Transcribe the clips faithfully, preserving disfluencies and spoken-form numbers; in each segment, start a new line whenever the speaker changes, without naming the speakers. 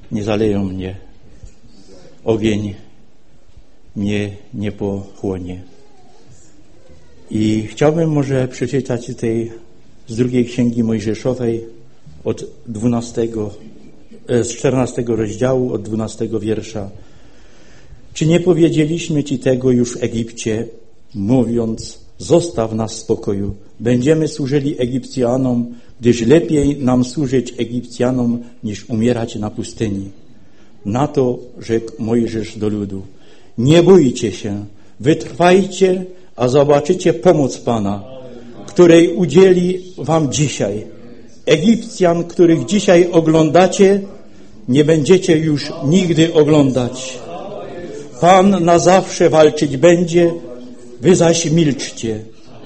nie zaleją mnie, ogień mnie nie pochłonie. I chciałbym może przeczytać tej z drugiej Księgi Mojżeszowej od dwunastego, z czternastego rozdziału, od dwunastego wiersza. Czy nie powiedzieliśmy Ci tego już w Egipcie, mówiąc, zostaw nas w spokoju, będziemy służyli Egipcjanom, gdyż lepiej nam służyć Egipcjanom, niż umierać na pustyni. Na to rzekł Mojżesz do ludu, nie bójcie się, wytrwajcie, a zobaczycie pomoc Pana, której udzieli wam dzisiaj. Egipcjan, których dzisiaj oglądacie, nie będziecie już nigdy oglądać. Pan na zawsze walczyć będzie, wy zaś milczcie.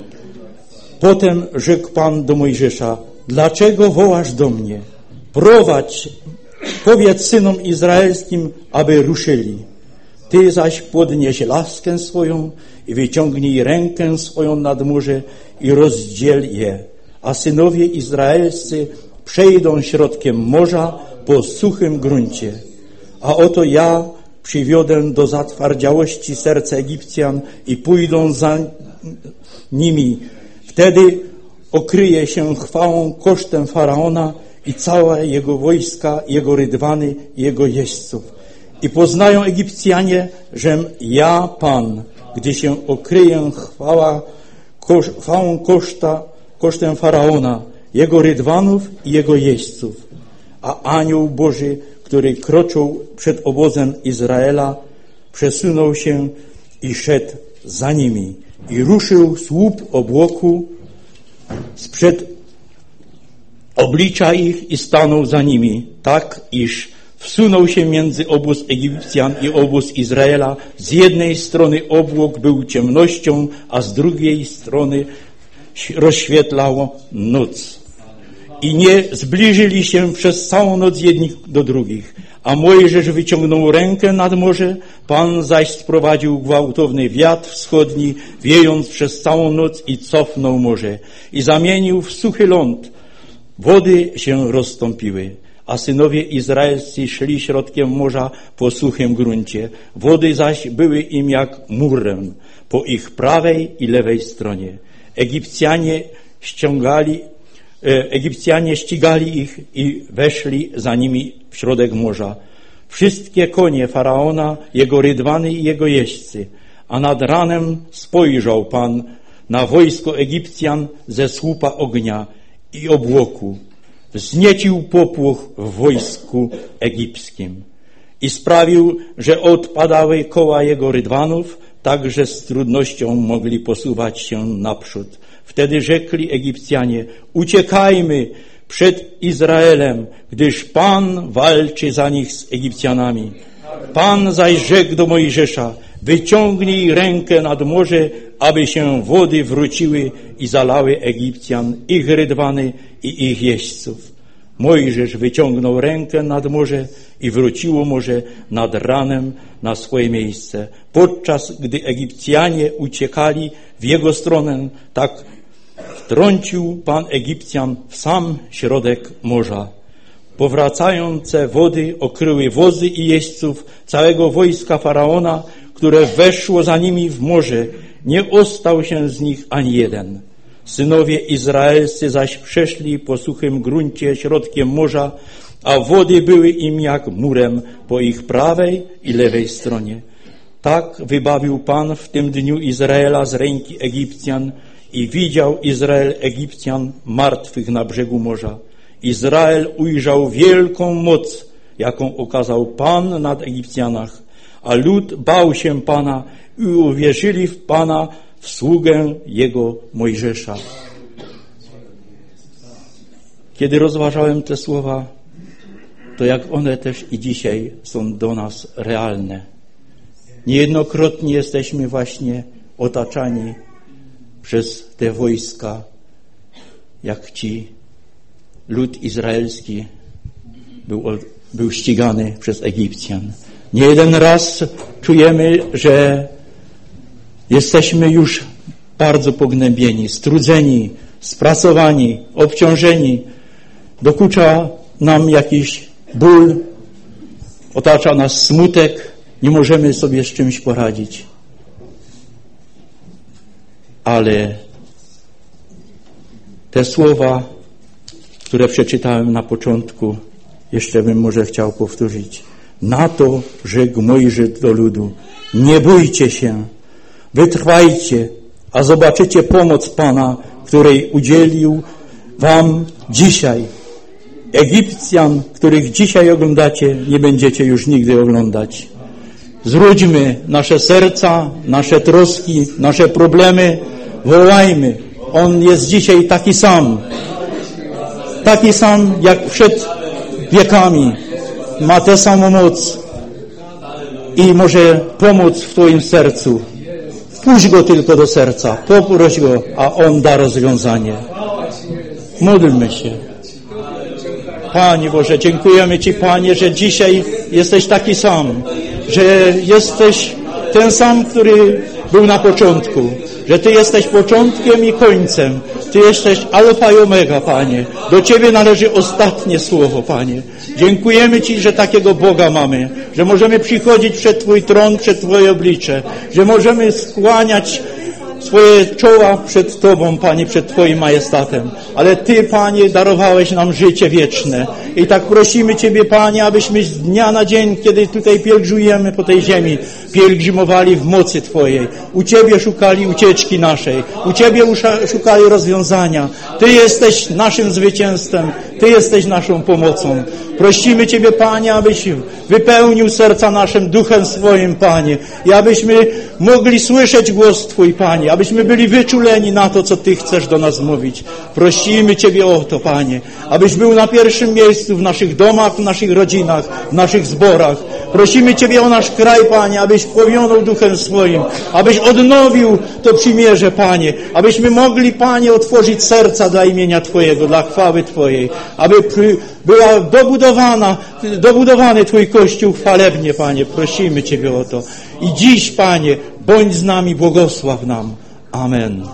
Potem rzekł Pan do Mojżesza, dlaczego wołasz do mnie? Prowadź, powiedz synom izraelskim, aby ruszyli. Ty zaś podnieś laskę swoją i wyciągnij rękę swoją nad morze i rozdziel je, a synowie izraelscy przejdą środkiem morza po suchym gruncie. A oto ja przywiodę do zatwardziałości serca Egipcjan i pójdą za nimi. Wtedy okryje się chwałą kosztem Faraona i całe jego wojska, jego rydwany i jego jeźdźców. I poznają Egipcjanie, żem ja Pan, gdy się okryję chwała, kosz, chwałą koszta, kosztem Faraona, jego rydwanów i jego jeźdźców. A anioł Boży, który kroczył przed obozem Izraela, przesunął się i szedł za nimi. I ruszył słup obłoku sprzed oblicza ich i stanął za nimi, tak iż wsunął się między obóz Egipcjan i obóz Izraela. Z jednej strony obłok był ciemnością, a z drugiej strony rozświetlało noc. I nie zbliżyli się przez całą noc jedni do drugich. A Mojżesz wyciągnął rękę nad morze, Pan zaś sprowadził gwałtowny wiatr wschodni, wiejąc przez całą noc i cofnął morze. I zamienił w suchy ląd. Wody się rozstąpiły. A synowie izraelscy szli środkiem morza po suchym gruncie. Wody zaś były im jak murem po ich prawej i lewej stronie. Egipcjanie ściągali, e, Egipcjanie ścigali ich i weszli za nimi w środek morza. Wszystkie konie Faraona, jego rydwany i jego jeźdźcy. A nad ranem spojrzał Pan na wojsko Egipcjan ze słupa ognia i obłoku. Wzniecił popłoch w wojsku egipskim i sprawił, że odpadały koła jego rydwanów, tak że z trudnością mogli posuwać się naprzód. Wtedy rzekli Egipcjanie, uciekajmy przed Izraelem, gdyż Pan walczy za nich z Egipcjanami. Pan zaś rzekł do Mojżesza, wyciągnij rękę nad morze, aby się wody wróciły i zalały Egipcjan, ich rydwany i ich jeźdźców. Mojżesz wyciągnął rękę nad morze i wróciło morze nad ranem na swoje miejsce. Podczas gdy Egipcjanie uciekali w jego stronę, tak wtrącił Pan Egipcjan w sam środek morza. Powracające wody okryły wozy i jeźdźców całego wojska Faraona, które weszło za nimi w morze. Nie ostał się z nich ani jeden. Synowie izraelscy zaś przeszli po suchym gruncie środkiem morza, a wody były im jak murem po ich prawej i lewej stronie. Tak wybawił Pan w tym dniu Izraela z ręki Egipcjan i widział Izrael Egipcjan martwych na brzegu morza. Izrael ujrzał wielką moc, jaką okazał Pan nad Egipcjanach, a lud bał się Pana i uwierzyli w Pana, w sługę Jego Mojżesza. Kiedy rozważałem te słowa, to jak one też i dzisiaj są do nas realne. Niejednokrotnie jesteśmy właśnie otaczani przez te wojska, jak ci lud izraelski był, był ścigany przez Egipcjan. Nie jeden raz czujemy, że jesteśmy już bardzo pognębieni, strudzeni, spracowani, obciążeni. Dokucza nam jakiś ból, otacza nas smutek, nie możemy sobie z czymś poradzić. Ale te słowa, które przeczytałem na początku, jeszcze bym może chciał powtórzyć. Na to rzekł Mojżesz do ludu: nie bójcie się, wytrwajcie, a zobaczycie pomoc Pana, której udzielił wam dzisiaj. Egipcjan, których dzisiaj oglądacie, nie będziecie już nigdy oglądać. Zwróćmy nasze serca, nasze troski, nasze problemy, wołajmy. On jest dzisiaj taki sam. Taki sam jak przed wiekami. Ma tę samą moc i może pomóc w twoim sercu. Wpuść go tylko do serca, poproś go, a on da rozwiązanie. Módlmy się. Panie Boże, dziękujemy Ci, Panie, że dzisiaj jesteś taki sam, że jesteś ten sam, który był na początku, że Ty jesteś początkiem i końcem. Ty jesteś alfa i omega, Panie. Do Ciebie należy ostatnie słowo, Panie. Dziękujemy Ci, że takiego Boga mamy, że możemy przychodzić przed Twój tron, przed Twoje oblicze, że możemy skłaniać swoje czoła przed Tobą, Panie, przed Twoim majestatem. Ale Ty, Panie, darowałeś nam życie wieczne. I tak prosimy Ciebie, Panie, abyśmy z dnia na dzień, kiedy tutaj pielgrzymujemy po tej ziemi, pielgrzymowali w mocy Twojej. U Ciebie szukali ucieczki naszej. U Ciebie szukali rozwiązania. Ty jesteś naszym zwycięstwem. Ty jesteś naszą pomocą. Prosimy Ciebie, Panie, abyś wypełnił serca naszym duchem swoim, Panie. I abyśmy mogli słyszeć głos Twój, Panie. Abyśmy byli wyczuleni na to, co Ty chcesz do nas mówić. Prosimy Ciebie o to, Panie. Abyś był na pierwszym miejscu w naszych domach, w naszych rodzinach, w naszych zborach. Prosimy Ciebie o nasz kraj, Panie, abyś powionął duchem swoim. Abyś odnowił to przymierze, Panie. Abyśmy mogli, Panie, otworzyć serca dla imienia Twojego, dla chwały Twojej. Aby była dobudowana, dobudowany Twój Kościół chwalebnie, Panie. Prosimy Ciebie o to. I dziś, Panie, bądź z nami, błogosław nam. Amen.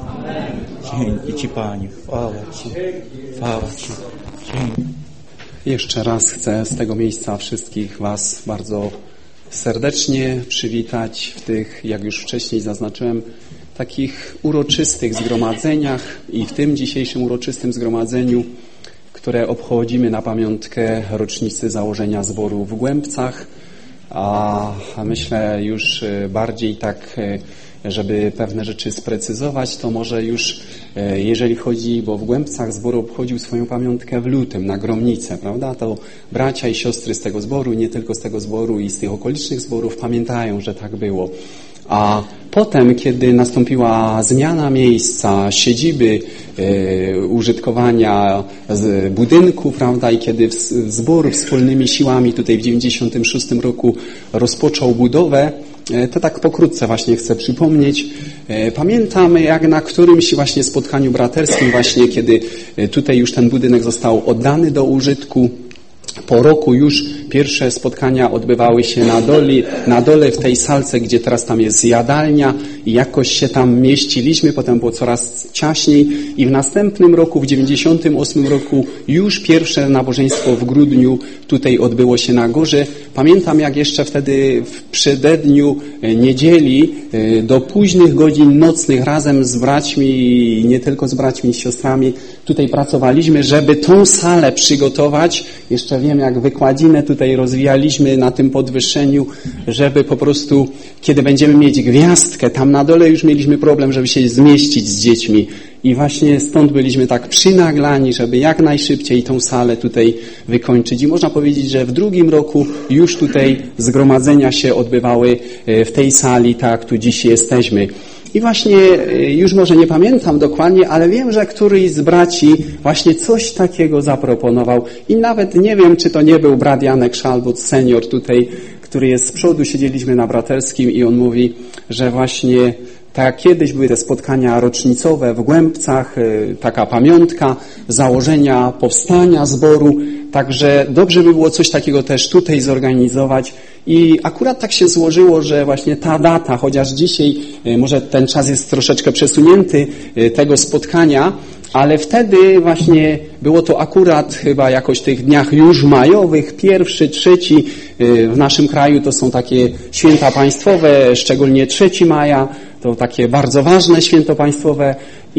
Dzięki Ci, Panie. Chwała Ci. Chwała Ci. Dzięki.
Jeszcze raz chcę z tego miejsca wszystkich Was bardzo serdecznie przywitać w tych, jak już wcześniej zaznaczyłem, takich uroczystych zgromadzeniach i w tym dzisiejszym uroczystym zgromadzeniu, które obchodzimy na pamiątkę rocznicy założenia zboru w Głębcach, a myślę już bardziej tak, żeby pewne rzeczy sprecyzować, to może już jeżeli chodzi, bo w Głębcach zbór obchodził swoją pamiątkę w lutym na Gromnicę, prawda, to bracia i siostry z tego zboru, nie tylko z tego zboru i z tych okolicznych zborów pamiętają, że tak było. A potem, kiedy nastąpiła zmiana miejsca, siedziby, e, użytkowania z budynku, prawda, i kiedy w, zbór wspólnymi siłami tutaj w dziewięćdziesiątym szóstym roku rozpoczął budowę, e, to tak pokrótce właśnie chcę przypomnieć. E, pamiętam, jak na którymś właśnie spotkaniu braterskim, właśnie kiedy tutaj już ten budynek został oddany do użytku, po roku już pierwsze spotkania odbywały się na dole, na dole w tej salce, gdzie teraz tam jest jadalnia i jakoś się tam mieściliśmy, potem było coraz ciaśniej i w następnym roku, w dziewięćdziesiątym ósmym roku już pierwsze nabożeństwo w grudniu tutaj odbyło się na górze. Pamiętam, jak jeszcze wtedy w przededniu niedzieli do późnych godzin nocnych razem z braćmi, nie tylko z braćmi i siostrami tutaj pracowaliśmy, żeby tą salę przygotować. Jeszcze wiem, jak wykładzinę tutaj rozwijaliśmy na tym podwyższeniu, żeby po prostu, kiedy będziemy mieć gwiazdkę, tam na dole już mieliśmy problem, żeby się zmieścić z dziećmi. I właśnie stąd byliśmy tak przynaglani, żeby jak najszybciej tą salę tutaj wykończyć. I można powiedzieć, że w drugim roku już tutaj zgromadzenia się odbywały w tej sali, tak jak tu dziś jesteśmy. I właśnie już może nie pamiętam dokładnie, ale wiem, że któryś z braci właśnie coś takiego zaproponował i nawet nie wiem, czy to nie był brat Janek Szalbut, senior tutaj, który jest z przodu, siedzieliśmy na braterskim i on mówi, że właśnie tak jak kiedyś były te spotkania rocznicowe w Głębcach, taka pamiątka założenia, powstania zboru, także dobrze by było coś takiego też tutaj zorganizować. I akurat tak się złożyło, że właśnie ta data, chociaż dzisiaj może ten czas jest troszeczkę przesunięty tego spotkania, ale wtedy właśnie było to akurat chyba jakoś w tych dniach już majowych, pierwszy, trzeci, w naszym kraju to są takie święta państwowe, szczególnie trzeci maja, to takie bardzo ważne święto państwowe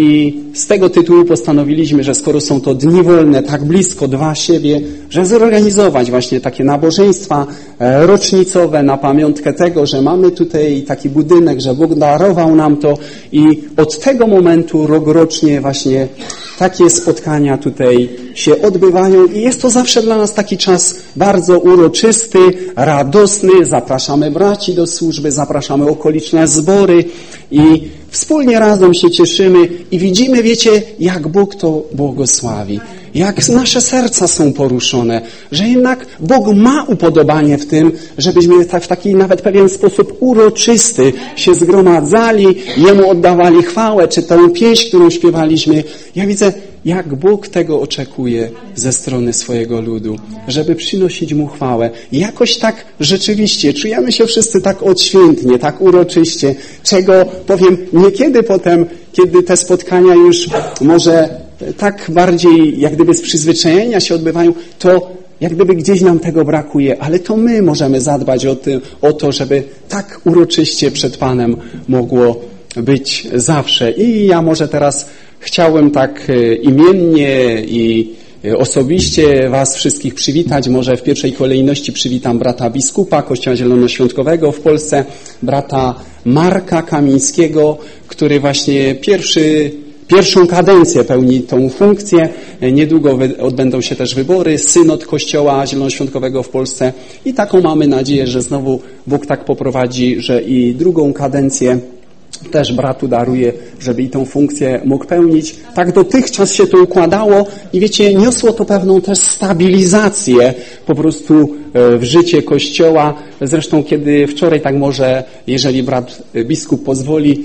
i z tego tytułu postanowiliśmy, że skoro są to dni wolne, tak blisko dwa siebie, że zorganizować właśnie takie nabożeństwa rocznicowe na pamiątkę tego, że mamy tutaj taki budynek, że Bóg darował nam to i od tego momentu rokrocznie właśnie takie spotkania tutaj się odbywają i jest to zawsze dla nas taki czas bardzo uroczysty, radosny. Zapraszamy braci do służby, zapraszamy okoliczne zbory i wspólnie razem się cieszymy i widzimy, wiecie, jak Bóg to błogosławi, jak nasze serca są poruszone, że jednak Bóg ma upodobanie w tym, żebyśmy w taki nawet pewien sposób uroczysty się zgromadzali, Jemu oddawali chwałę, czy tę pieśń, którą śpiewaliśmy. Ja widzę, jak Bóg tego oczekuje ze strony swojego ludu, żeby przynosić Mu chwałę. I jakoś tak rzeczywiście czujemy się wszyscy tak odświętnie, tak uroczyście, czego powiem niekiedy potem, kiedy te spotkania już może tak bardziej jak gdyby z przyzwyczajenia się odbywają, to jak gdyby gdzieś nam tego brakuje, ale to my możemy zadbać o, tym, o to, żeby tak uroczyście przed Panem mogło być zawsze. I ja może teraz chciałem tak imiennie i osobiście Was wszystkich przywitać. Może w pierwszej kolejności przywitam brata biskupa Kościoła Zielonoświątkowego w Polsce, brata Marka Kamińskiego, który właśnie pierwszy Pierwszą kadencję pełni tą funkcję. Niedługo odbędą się też wybory, synod Kościoła Zielonoświątkowego w Polsce i taką mamy nadzieję, że znowu Bóg tak poprowadzi, że i drugą kadencję też bratu daruje, żeby i tą funkcję mógł pełnić. Tak dotychczas się to układało i wiecie, niosło to pewną też stabilizację po prostu w życie Kościoła. Zresztą kiedy wczoraj, tak może, jeżeli brat biskup pozwoli,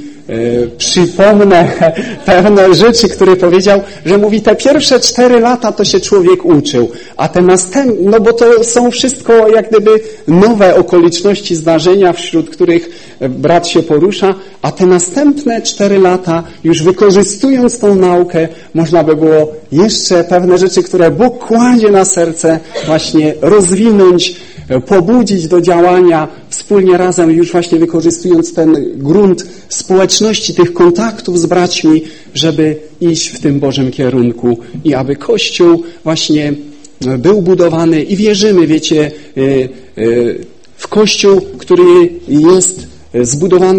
przypomnę pewne rzeczy, które powiedział, że mówi, te pierwsze cztery lata to się człowiek uczył, a te następne, no bo to są wszystko jak gdyby nowe okoliczności, zdarzenia, wśród których brat się porusza, a te następne cztery lata, już wykorzystując tą naukę, można by było jeszcze pewne rzeczy, które Bóg kładzie na serce, właśnie rozwinąć, pobudzić do działania wspólnie razem, już właśnie wykorzystując ten grunt społeczności, tych kontaktów z braćmi, żeby iść w tym Bożym kierunku i aby Kościół właśnie był budowany i wierzymy, wiecie, w Kościół, który jest zbudowany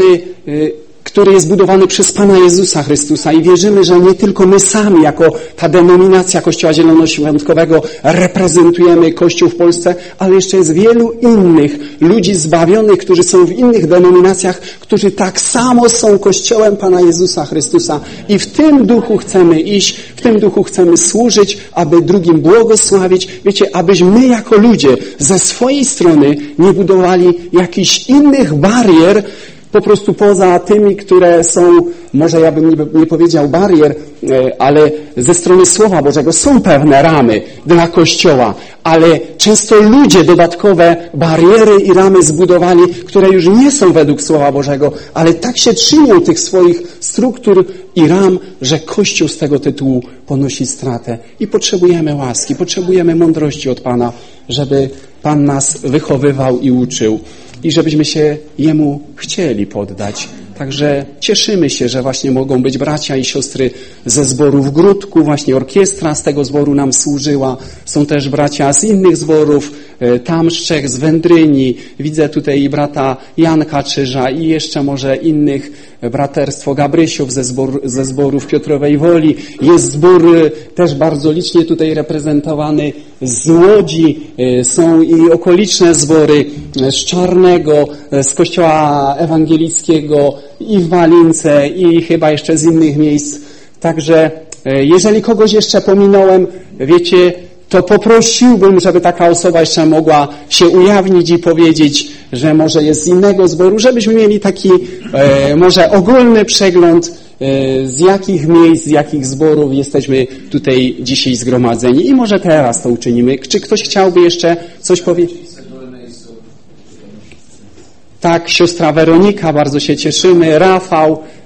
który jest budowany przez Pana Jezusa Chrystusa i wierzymy, że nie tylko my sami jako ta denominacja Kościoła Zielonoświątkowego reprezentujemy Kościół w Polsce, ale jeszcze jest wielu innych ludzi zbawionych, którzy są w innych denominacjach, którzy tak samo są Kościołem Pana Jezusa Chrystusa i w tym duchu chcemy iść, w tym duchu chcemy służyć, aby drugim błogosławić. Wiecie, abyśmy my jako ludzie ze swojej strony nie budowali jakichś innych barier, po prostu poza tymi, które są, może ja bym nie, nie powiedział barier, ale ze strony Słowa Bożego są pewne ramy dla Kościoła, ale często ludzie dodatkowe bariery i ramy zbudowali, które już nie są według Słowa Bożego, ale tak się trzymią tych swoich struktur i ram, że Kościół z tego tytułu ponosi stratę. I potrzebujemy łaski, potrzebujemy mądrości od Pana, żeby Pan nas wychowywał i uczył. I żebyśmy się Jemu chcieli poddać. Także cieszymy się, że właśnie mogą być bracia i siostry ze zboru w Gródku, właśnie orkiestra z tego zboru nam służyła. Są też bracia z innych zborów, tam z Czech, z Wędryni. Widzę tutaj i brata Janka Czyża i jeszcze może innych, braterstwo Gabrysiów ze, zbor, ze zborów Piotrowej Woli. Jest zbór też bardzo licznie tutaj reprezentowany z Łodzi. Są i okoliczne zbory z Czarnego, z Kościoła Ewangelickiego i w Walince i chyba jeszcze z innych miejsc. Także jeżeli kogoś jeszcze pominąłem, wiecie, to poprosiłbym, żeby taka osoba jeszcze mogła się ujawnić i powiedzieć, że może jest z innego zboru, żebyśmy mieli taki e, może ogólny przegląd, e, z jakich miejsc, z jakich zborów jesteśmy tutaj dzisiaj zgromadzeni. I może teraz to uczynimy. Czy ktoś chciałby jeszcze coś powiedzieć? Tak, siostra Weronika, bardzo się cieszymy, Rafał,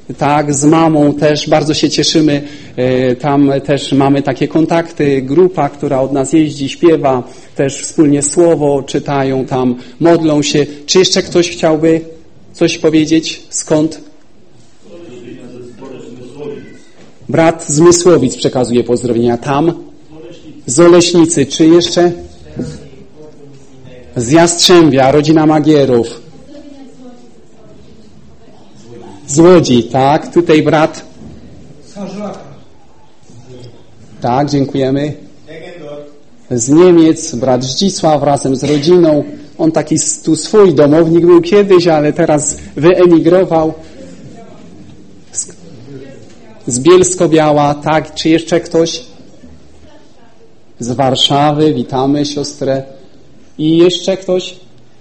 Tak, z mamą też bardzo się cieszymy. Tam też mamy takie kontakty, grupa, która od nas jeździ, śpiewa, też wspólnie słowo czytają tam, modlą się. Czy jeszcze ktoś chciałby coś powiedzieć? Skąd? Brat z Mysłowic przekazuje pozdrowienia. Tam? Z Oleśnicy. Czy jeszcze? Z Jastrzębia, rodzina Magierów. Z Łodzi, tak. Tutaj brat. Tak, dziękujemy. Z Niemiec, brat Zdzisław razem z rodziną. On taki tu swój domownik był kiedyś, ale teraz wyemigrował. Z, z Bielsko-Biała, tak. Czy jeszcze ktoś? Z Warszawy, witamy siostrę. I jeszcze ktoś?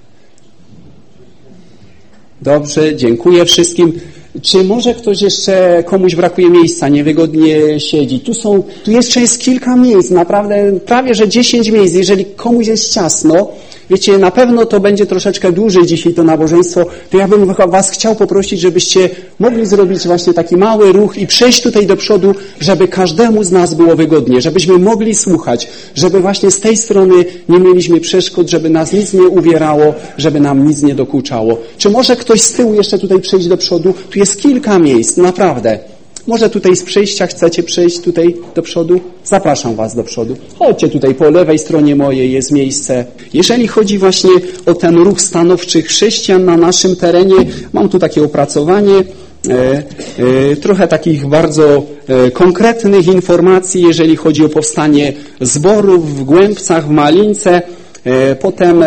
Dobrze, dziękuję wszystkim. Czy może ktoś jeszcze, komuś brakuje miejsca, niewygodnie siedzi? Tu są, tu jeszcze jest kilka miejsc, naprawdę prawie, że dziesięć miejsc. Jeżeli komuś jest ciasno, wiecie, na pewno to będzie troszeczkę dłużej dzisiaj to nabożeństwo, to ja bym was chciał poprosić, żebyście mogli zrobić właśnie taki mały ruch i przejść tutaj do przodu, żeby każdemu z nas było wygodnie, żebyśmy mogli słuchać, żeby właśnie z tej strony nie mieliśmy przeszkód, żeby nas nic nie uwierało, żeby nam nic nie dokuczało. Czy może ktoś z tyłu jeszcze tutaj przejść do przodu? Tu jest kilka miejsc, naprawdę. Może tutaj z przejścia chcecie przejść tutaj do przodu? Zapraszam was do przodu. Chodźcie tutaj po lewej stronie mojej, jest miejsce. Jeżeli chodzi właśnie o ten ruch stanowczy chrześcijan na naszym terenie, mam tu takie opracowanie, e, e, trochę takich bardzo e, konkretnych informacji, jeżeli chodzi o powstanie zborów w Głębcach, w Malince. E, potem,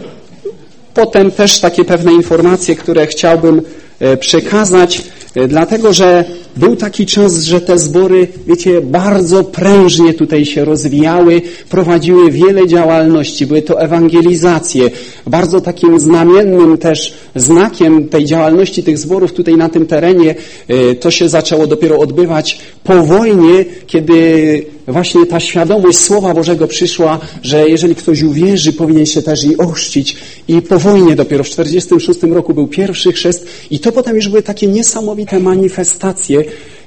potem też takie pewne informacje, które chciałbym e, przekazać, e, dlatego że był taki czas, że te zbory, wiecie, bardzo prężnie tutaj się rozwijały, prowadziły wiele działalności, były to ewangelizacje. Bardzo takim znamiennym też znakiem tej działalności tych zborów tutaj na tym terenie, to się zaczęło dopiero odbywać po wojnie, kiedy właśnie ta świadomość Słowa Bożego przyszła, że jeżeli ktoś uwierzy, powinien się też i ochrzcić. I po wojnie dopiero w czterdziestym szóstym roku był pierwszy chrzest i to potem już były takie niesamowite manifestacje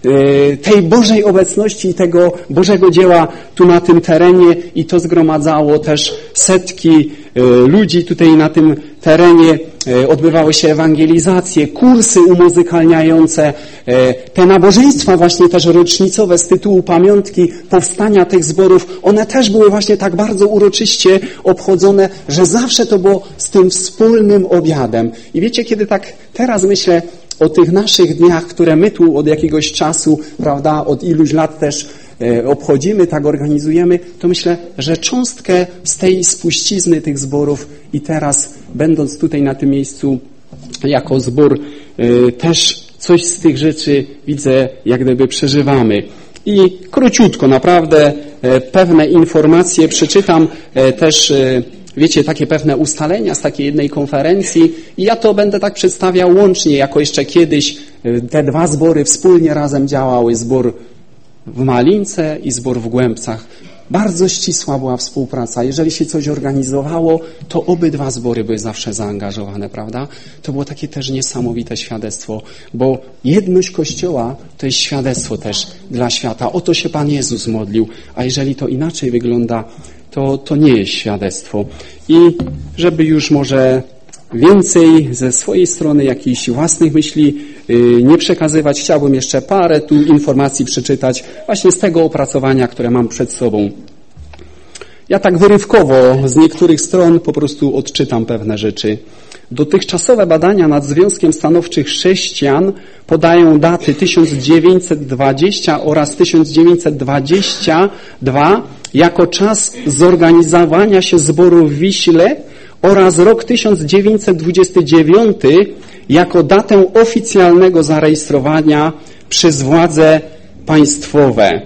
tej Bożej obecności i tego Bożego dzieła tu na tym terenie i to zgromadzało też setki ludzi tutaj na tym terenie. Odbywały się ewangelizacje, kursy umuzykalniające, te nabożeństwa właśnie też rocznicowe z tytułu pamiątki powstania tych zborów, one też były właśnie tak bardzo uroczyście obchodzone, że zawsze to było z tym wspólnym obiadem. I wiecie, kiedy tak teraz myślę o tych naszych dniach, które my tu od jakiegoś czasu, prawda, od iluś lat też e, obchodzimy, tak organizujemy, to myślę, że cząstkę z tej spuścizny tych zborów i teraz, będąc tutaj na tym miejscu jako zbór, e, też coś z tych rzeczy widzę, jak gdyby przeżywamy. I króciutko, naprawdę e, pewne informacje przeczytam e, też e, wiecie, takie pewne ustalenia z takiej jednej konferencji i ja to będę tak przedstawiał łącznie, jako jeszcze kiedyś te dwa zbory wspólnie razem działały, zbór w Malince i zbór w Głębcach. Bardzo ścisła była współpraca. Jeżeli się coś organizowało, to obydwa zbory były zawsze zaangażowane, prawda? To było takie też niesamowite świadectwo, bo jedność Kościoła to jest świadectwo też dla świata. O to się Pan Jezus modlił, a jeżeli to inaczej wygląda, to, to nie jest świadectwo. I żeby już może więcej ze swojej strony jakichś własnych myśli yy, nie przekazywać, chciałbym jeszcze parę tu informacji przeczytać właśnie z tego opracowania, które mam przed sobą. Ja tak wyrywkowo z niektórych stron po prostu odczytam pewne rzeczy. Dotychczasowe badania nad Związkiem Stanowczych Chrześcijan podają daty tysiąc dziewięćset dwudziesty oraz tysiąc dziewięćset dwudziesty drugi jako czas zorganizowania się zboru w Wiśle oraz rok tysiąc dziewięćset dwudziesty dziewiąty jako datę oficjalnego zarejestrowania przez władze państwowe.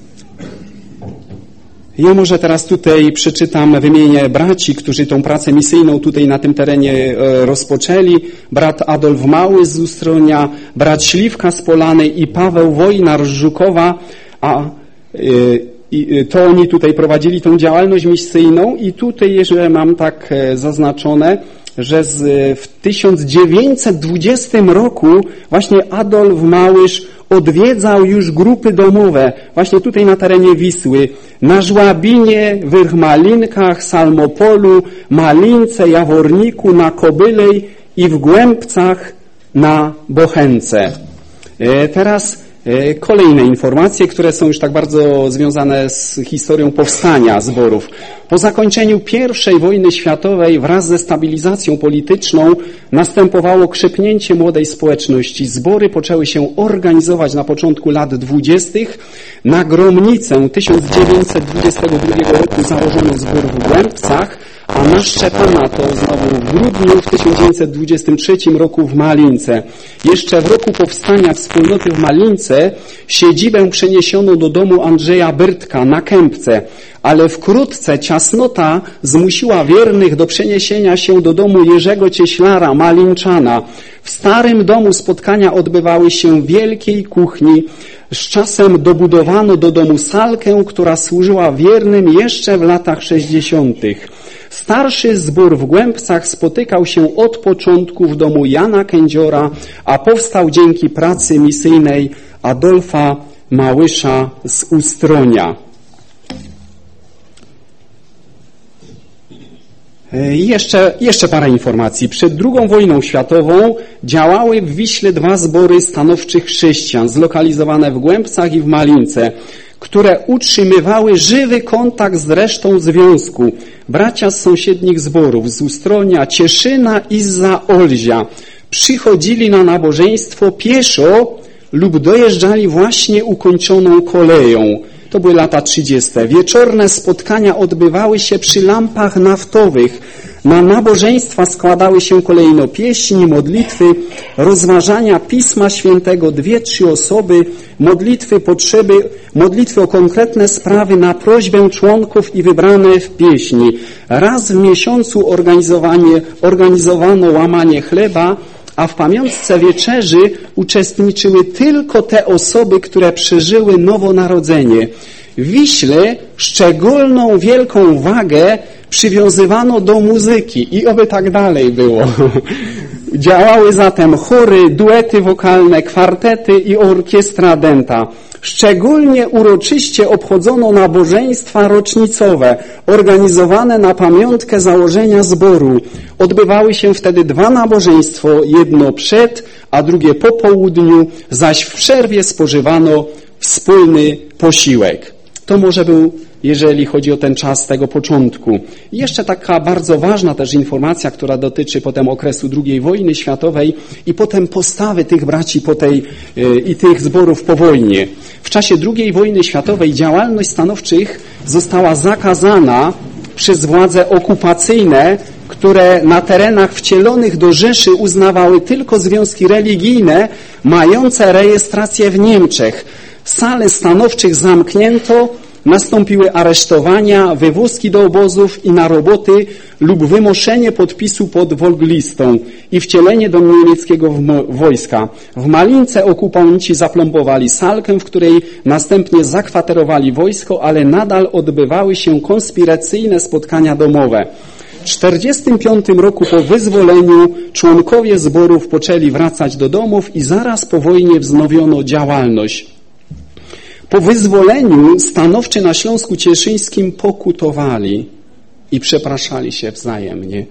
Ja może teraz tutaj przeczytam, wymienię braci, którzy tą pracę misyjną tutaj na tym terenie rozpoczęli. Brat Adolf Mały z Ustronia, brat Śliwka z Polanej i Paweł Wojnar z Żukowa, a I to oni tutaj prowadzili tą działalność misyjną i tutaj jeszcze mam tak zaznaczone, że z, w tysiąc dziewięćset dwudziestym roku właśnie Adolf Małysz odwiedzał już grupy domowe, właśnie tutaj na terenie Wisły, na Żłabinie, w Irchmalinkach, Salmopolu, Malince, Jaworniku, na Kobylej i w Głębcach na Bochence. Teraz kolejne informacje, które są już tak bardzo związane z historią powstania zborów. Po zakończeniu pierwszej wojny światowej wraz ze stabilizacją polityczną następowało krzepnięcie młodej społeczności. Zbory poczęły się organizować na początku lat dwudziestych. Na Gromnicę tysiąc dziewięćset dwudziestego drugiego roku założono zbór w Głębcach, a na Szczepana to znowu w grudniu w tysiąc dziewięćset dwudziestym trzecim roku w Malince. Jeszcze w roku powstania wspólnoty w Malince siedzibę przeniesiono do domu Andrzeja Byrtka na Kępce, ale wkrótce ciasnota zmusiła wiernych do przeniesienia się do domu Jerzego Cieślara, Malinczana. W starym domu spotkania odbywały się w wielkiej kuchni. Z czasem dobudowano do domu salkę, która służyła wiernym jeszcze w latach sześćdziesiątych. Starszy zbór w Głębcach spotykał się od początku w domu Jana Kędziora, a powstał dzięki pracy misyjnej Adolfa Małysza z Ustronia. Jeszcze, jeszcze parę informacji. Przed drugą wojną światową działały w Wiśle dwa zbory stanowczych chrześcijan, zlokalizowane w Głębcach i w Malince, które utrzymywały żywy kontakt z resztą związku. Bracia z sąsiednich zborów, z Ustronia, Cieszyna i z Zaolzia, przychodzili na nabożeństwo pieszo lub dojeżdżali właśnie ukończoną koleją. To były lata trzydzieste. Wieczorne spotkania odbywały się przy lampach naftowych. Na nabożeństwa składały się kolejno pieśni, modlitwy, rozważania Pisma Świętego, dwie, trzy osoby, modlitwy, potrzeby, modlitwy o konkretne sprawy na prośbę członków i wybrane w pieśni. Raz w miesiącu organizowanie, organizowano łamanie chleba, a w pamiątce wieczerzy uczestniczyły tylko te osoby, które przeżyły nowonarodzenie. W Wiśle szczególną wielką wagę przywiązywano do muzyki i oby tak dalej było. Działały zatem chóry, duety wokalne, kwartety i orkiestra dęta. Szczególnie uroczyście obchodzono nabożeństwa rocznicowe, organizowane na pamiątkę założenia zboru. Odbywały się wtedy dwa nabożeństwa, jedno przed, a drugie po południu, zaś w przerwie spożywano wspólny posiłek. To może był, jeżeli chodzi o ten czas tego początku. I jeszcze taka bardzo ważna też informacja, która dotyczy potem okresu drugiej wojny światowej i potem postawy tych braci po tej, yy, i tych zborów po wojnie. W czasie drugiej wojny światowej działalność stanowczych została zakazana przez władze okupacyjne, które na terenach wcielonych do Rzeszy uznawały tylko związki religijne mające rejestrację w Niemczech. Sale stanowczych zamknięto, nastąpiły aresztowania, wywózki do obozów i na roboty lub wymoszenie podpisu pod wolglistą i wcielenie do niemieckiego wojska. W Malince okupanci zaplombowali salkę, w której następnie zakwaterowali wojsko, ale nadal odbywały się konspiracyjne spotkania domowe. W czterdziestym piątym roku po wyzwoleniu członkowie zborów poczęli wracać do domów i zaraz po wojnie wznowiono działalność. Po wyzwoleniu stanowczy na Śląsku Cieszyńskim pokutowali i przepraszali się wzajemnie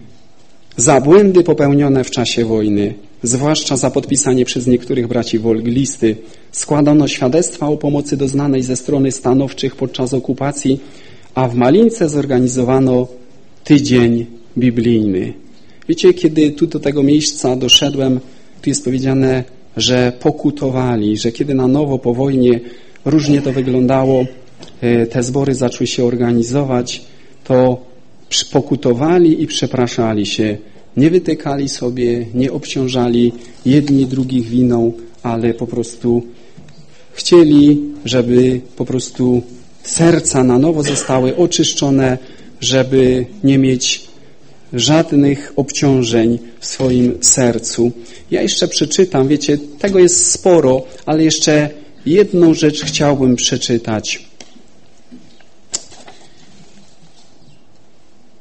za błędy popełnione w czasie wojny, zwłaszcza za podpisanie przez niektórych braci wolglisty. Składano świadectwa o pomocy doznanej ze strony stanowczych podczas okupacji, a w Malince zorganizowano tydzień biblijny. Wiecie, kiedy tu do tego miejsca doszedłem, tu jest powiedziane, że pokutowali, że kiedy na nowo po wojnie różnie to wyglądało, te zbory zaczęły się organizować, to pokutowali i przepraszali się. Nie wytykali sobie, nie obciążali jedni drugich winą, ale po prostu chcieli, żeby po prostu serca na nowo zostały oczyszczone, żeby nie mieć żadnych obciążeń w swoim sercu. Ja jeszcze przeczytam, wiecie, tego jest sporo, ale jeszcze jedną rzecz chciałbym przeczytać.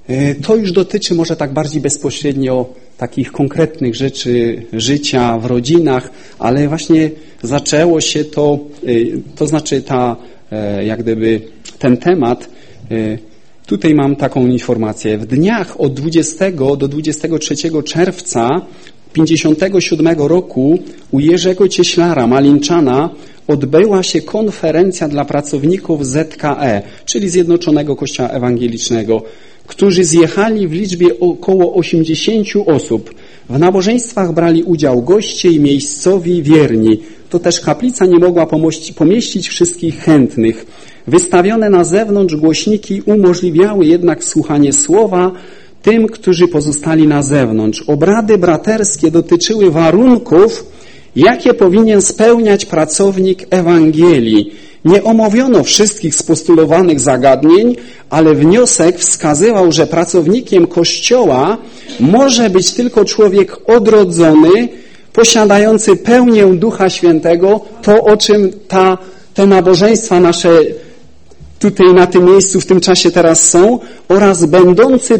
To już dotyczy może tak bardziej bezpośrednio takich konkretnych rzeczy życia w rodzinach, ale właśnie zaczęło się to, to znaczy ta, jak gdyby ten temat. Tutaj mam taką informację. W dniach od dwudziestego do dwudziestego trzeciego czerwca pięćdziesiątego siódmego roku u Jerzego Cieślara, Malinczana, odbyła się konferencja dla pracowników Z K E, czyli Zjednoczonego Kościoła Ewangelicznego, którzy zjechali w liczbie około osiemdziesięciu osób. W nabożeństwach brali udział goście i miejscowi wierni. To też kaplica nie mogła pomieścić wszystkich chętnych. Wystawione na zewnątrz głośniki umożliwiały jednak słuchanie słowa tym, którzy pozostali na zewnątrz. Obrady braterskie dotyczyły warunków, jakie powinien spełniać pracownik Ewangelii. Nie omówiono wszystkich spostulowanych zagadnień, ale wniosek wskazywał, że pracownikiem Kościoła może być tylko człowiek odrodzony, posiadający pełnię Ducha Świętego, to o czym ta, te nabożeństwa nasze tutaj na tym miejscu w tym czasie teraz są, oraz będący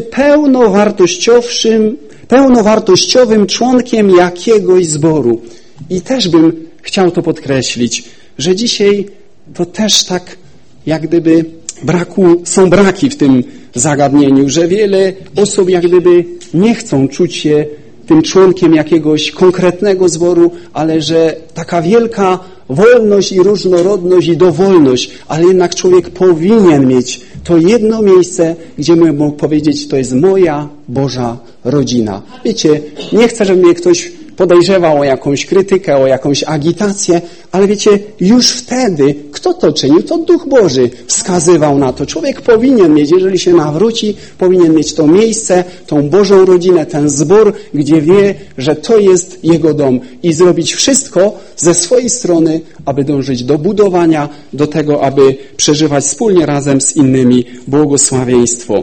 pełnowartościowym, pełnowartościowym członkiem jakiegoś zboru. I też bym chciał to podkreślić, że dzisiaj to też tak jak gdyby braku, są braki w tym zagadnieniu, że wiele osób jak gdyby nie chcą czuć się tym członkiem jakiegoś konkretnego zboru, ale że taka wielka wolność i różnorodność i dowolność, ale jednak człowiek powinien mieć to jedno miejsce, gdzie mógł powiedzieć, to jest moja Boża rodzina. Wiecie, nie chcę, żeby mnie ktoś podejrzewał o jakąś krytykę, o jakąś agitację, ale wiecie, już wtedy, kto to czynił? To Duch Boży wskazywał na to. Człowiek powinien mieć, jeżeli się nawróci, powinien mieć to miejsce, tą Bożą rodzinę, ten zbór, gdzie wie, że to jest jego dom i zrobić wszystko ze swojej strony, aby dążyć do budowania, do tego, aby przeżywać wspólnie razem z innymi błogosławieństwo.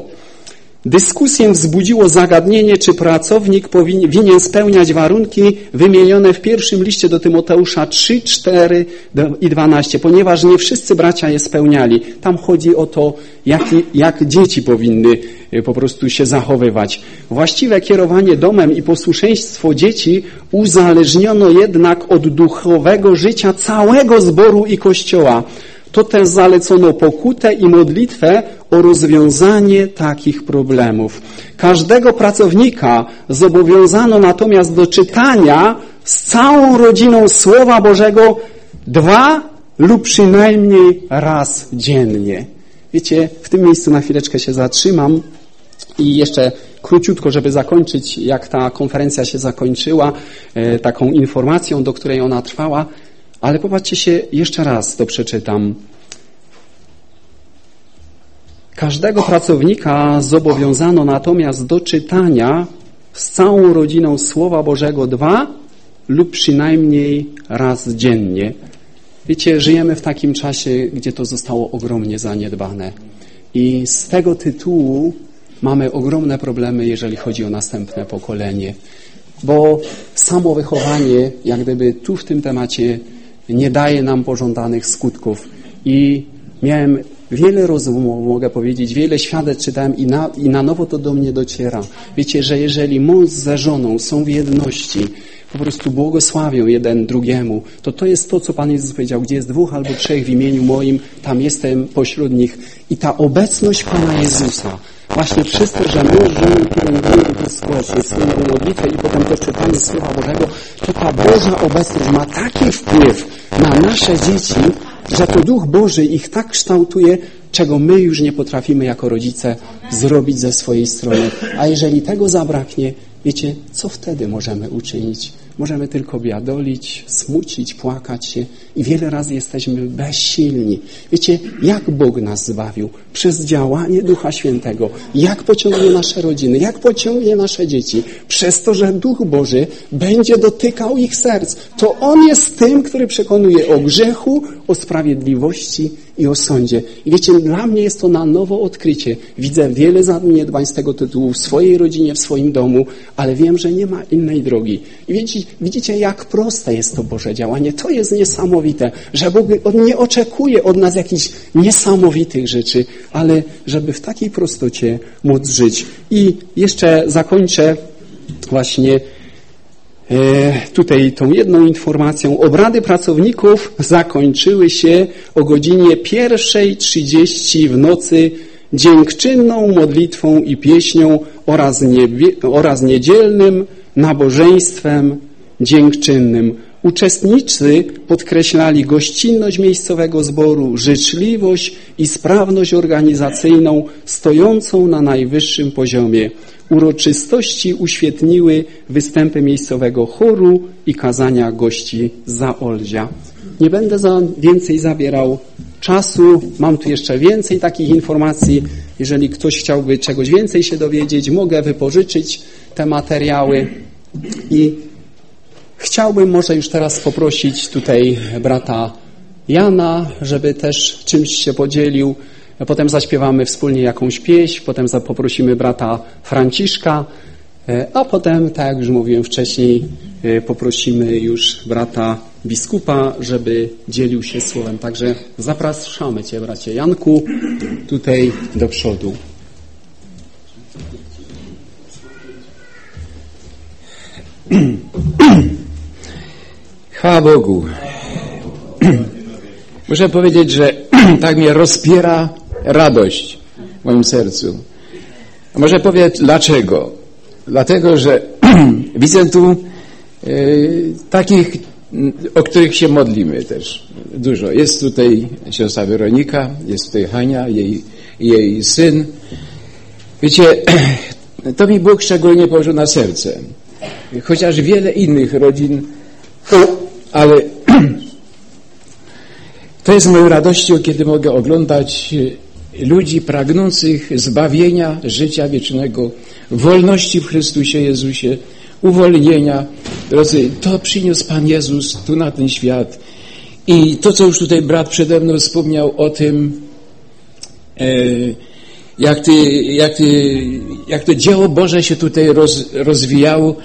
Dyskusję wzbudziło zagadnienie, czy pracownik powinien, winien spełniać warunki wymienione w pierwszym liście do Tymoteusza trzy, cztery i dwanaście, ponieważ nie wszyscy bracia je spełniali. Tam chodzi o to, jak, jak dzieci powinny po prostu się zachowywać. Właściwe kierowanie domem i posłuszeństwo dzieci uzależniono jednak od duchowego życia całego zboru i Kościoła. To też zalecono pokutę i modlitwę o rozwiązanie takich problemów. Każdego pracownika zobowiązano natomiast do czytania z całą rodziną Słowa Bożego dwa lub przynajmniej raz dziennie. Wiecie, w tym miejscu na chwileczkę się zatrzymam i jeszcze króciutko, żeby zakończyć, jak ta konferencja się zakończyła, e, taką informacją, do której ona trwała. Ale popatrzcie się, jeszcze raz to przeczytam. Każdego pracownika zobowiązano natomiast do czytania z całą rodziną Słowa Bożego dwa lub przynajmniej raz dziennie. Wiecie, żyjemy w takim czasie, gdzie to zostało ogromnie zaniedbane. I z tego tytułu mamy ogromne problemy, jeżeli chodzi o następne pokolenie. Bo samo wychowanie, jak gdyby tu w tym temacie, nie daje nam pożądanych skutków. I miałem wiele rozmów, mogę powiedzieć, wiele świadectw czytałem i na, i na nowo to do mnie dociera. Wiecie, że jeżeli mąż ze żoną są w jedności, po prostu błogosławią jeden drugiemu, to to jest to, co Pan Jezus powiedział, gdzie jest dwóch albo trzech w imieniu moim, tam jestem pośród nich. I ta obecność Pana Jezusa, właśnie przez to, że my żony pielęgnujemy to społecznie, swoją modlitwę i potem też czytanie Słowa Bożego, to ta Boża obecność ma taki wpływ na nasze dzieci, że to Duch Boży ich tak kształtuje, czego my już nie potrafimy jako rodzice zrobić ze swojej strony. A jeżeli tego zabraknie, wiecie, co wtedy możemy uczynić? Możemy tylko biadolić, smucić, płakać się i wiele razy jesteśmy bezsilni. Wiecie, jak Bóg nas zbawił? Przez działanie Ducha Świętego. Jak pociągnie nasze rodziny? Jak pociągnie nasze dzieci? Przez to, że Duch Boży będzie dotykał ich serc. To On jest tym, który przekonuje o grzechu, o sprawiedliwości i o sądzie. I wiecie, dla mnie jest to na nowo odkrycie. Widzę wiele zaniedbań z tego tytułu w swojej rodzinie, w swoim domu, ale wiem, że nie ma innej drogi. I widzicie, widzicie, jak proste jest to Boże działanie. To jest niesamowite, że Bóg On nie oczekuje od nas jakichś niesamowitych rzeczy, ale żeby w takiej prostocie móc żyć. I jeszcze zakończę właśnie tutaj tą jedną informacją. Obrady pracowników zakończyły się o godzinie pierwszej trzydzieści w nocy dziękczynną modlitwą i pieśnią oraz, niebie, oraz niedzielnym nabożeństwem dziękczynnym. Uczestnicy podkreślali gościnność miejscowego zboru, życzliwość i sprawność organizacyjną stojącą na najwyższym poziomie. Uroczystości uświetniły występy miejscowego chóru i kazania gości z Zaolzia. Nie będę za więcej zabierał czasu. Mam tu jeszcze więcej takich informacji. Jeżeli ktoś chciałby czegoś więcej się dowiedzieć, mogę wypożyczyć te materiały. I chciałbym może już teraz poprosić tutaj brata Jana, żeby też czymś się podzielił. Potem zaśpiewamy wspólnie jakąś pieśń, potem poprosimy brata Franciszka, a potem, tak jak już mówiłem wcześniej, poprosimy już brata biskupa, żeby dzielił się słowem. Także zapraszamy Cię, bracie Janku, tutaj do przodu.
Chwała Bogu. Muszę powiedzieć, że tak mnie rozpiera radość w moim sercu. A może powiem dlaczego? Dlatego, że widzę tu y, takich, o których się modlimy też dużo. Jest tutaj siostra Weronika, jest tutaj Hania, jej, jej syn. Wiecie, to mi Bóg szczególnie położył na serce. Chociaż wiele innych rodzin, ale to jest moją radością, kiedy mogę oglądać ludzi pragnących zbawienia, życia wiecznego, wolności w Chrystusie Jezusie, uwolnienia. Drodzy, to przyniósł Pan Jezus tu na ten świat. I to, co już tutaj brat przede mną wspomniał o tym, jak, ty, jak, ty, jak to dzieło Boże się tutaj roz, rozwijało,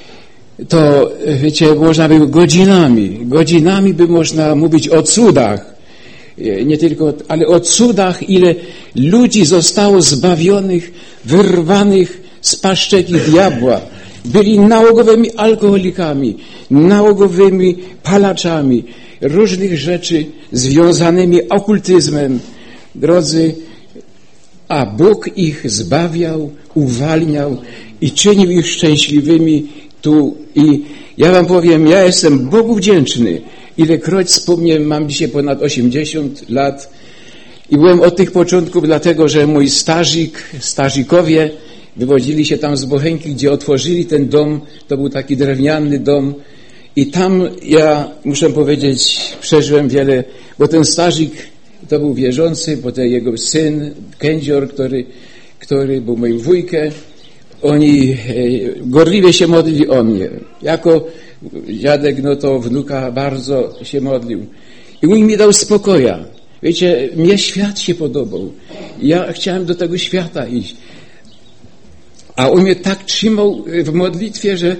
to wiecie, można by godzinami, godzinami by można mówić o cudach, nie tylko, ale o cudach, ile ludzi zostało zbawionych, wyrwanych z paszczeki diabła. Byli nałogowymi alkoholikami, nałogowymi palaczami, różnych rzeczy związanymi okultyzmem. Drodzy, a Bóg ich zbawiał, uwalniał i czynił ich szczęśliwymi tu. I ja wam powiem, ja jestem Bogu wdzięczny. Ilekroć wspomnę, mam dzisiaj ponad osiemdziesiąt lat i byłem od tych początków, dlatego że mój stażyk, stażykowie wywodzili się tam z Bocheńki, gdzie otworzyli ten dom. To był taki drewniany dom i tam ja, muszę powiedzieć, przeżyłem wiele, bo ten stażyk to był wierzący, potem jego syn, kędzior, który, który był moim wujkiem. Oni gorliwie się modlili o mnie. Jako dziadek, no to wnuka bardzo się modlił. I on mi dał spokoja. Wiecie, mnie świat się podobał. Ja chciałem do tego świata iść. A on mnie tak trzymał w modlitwie, że,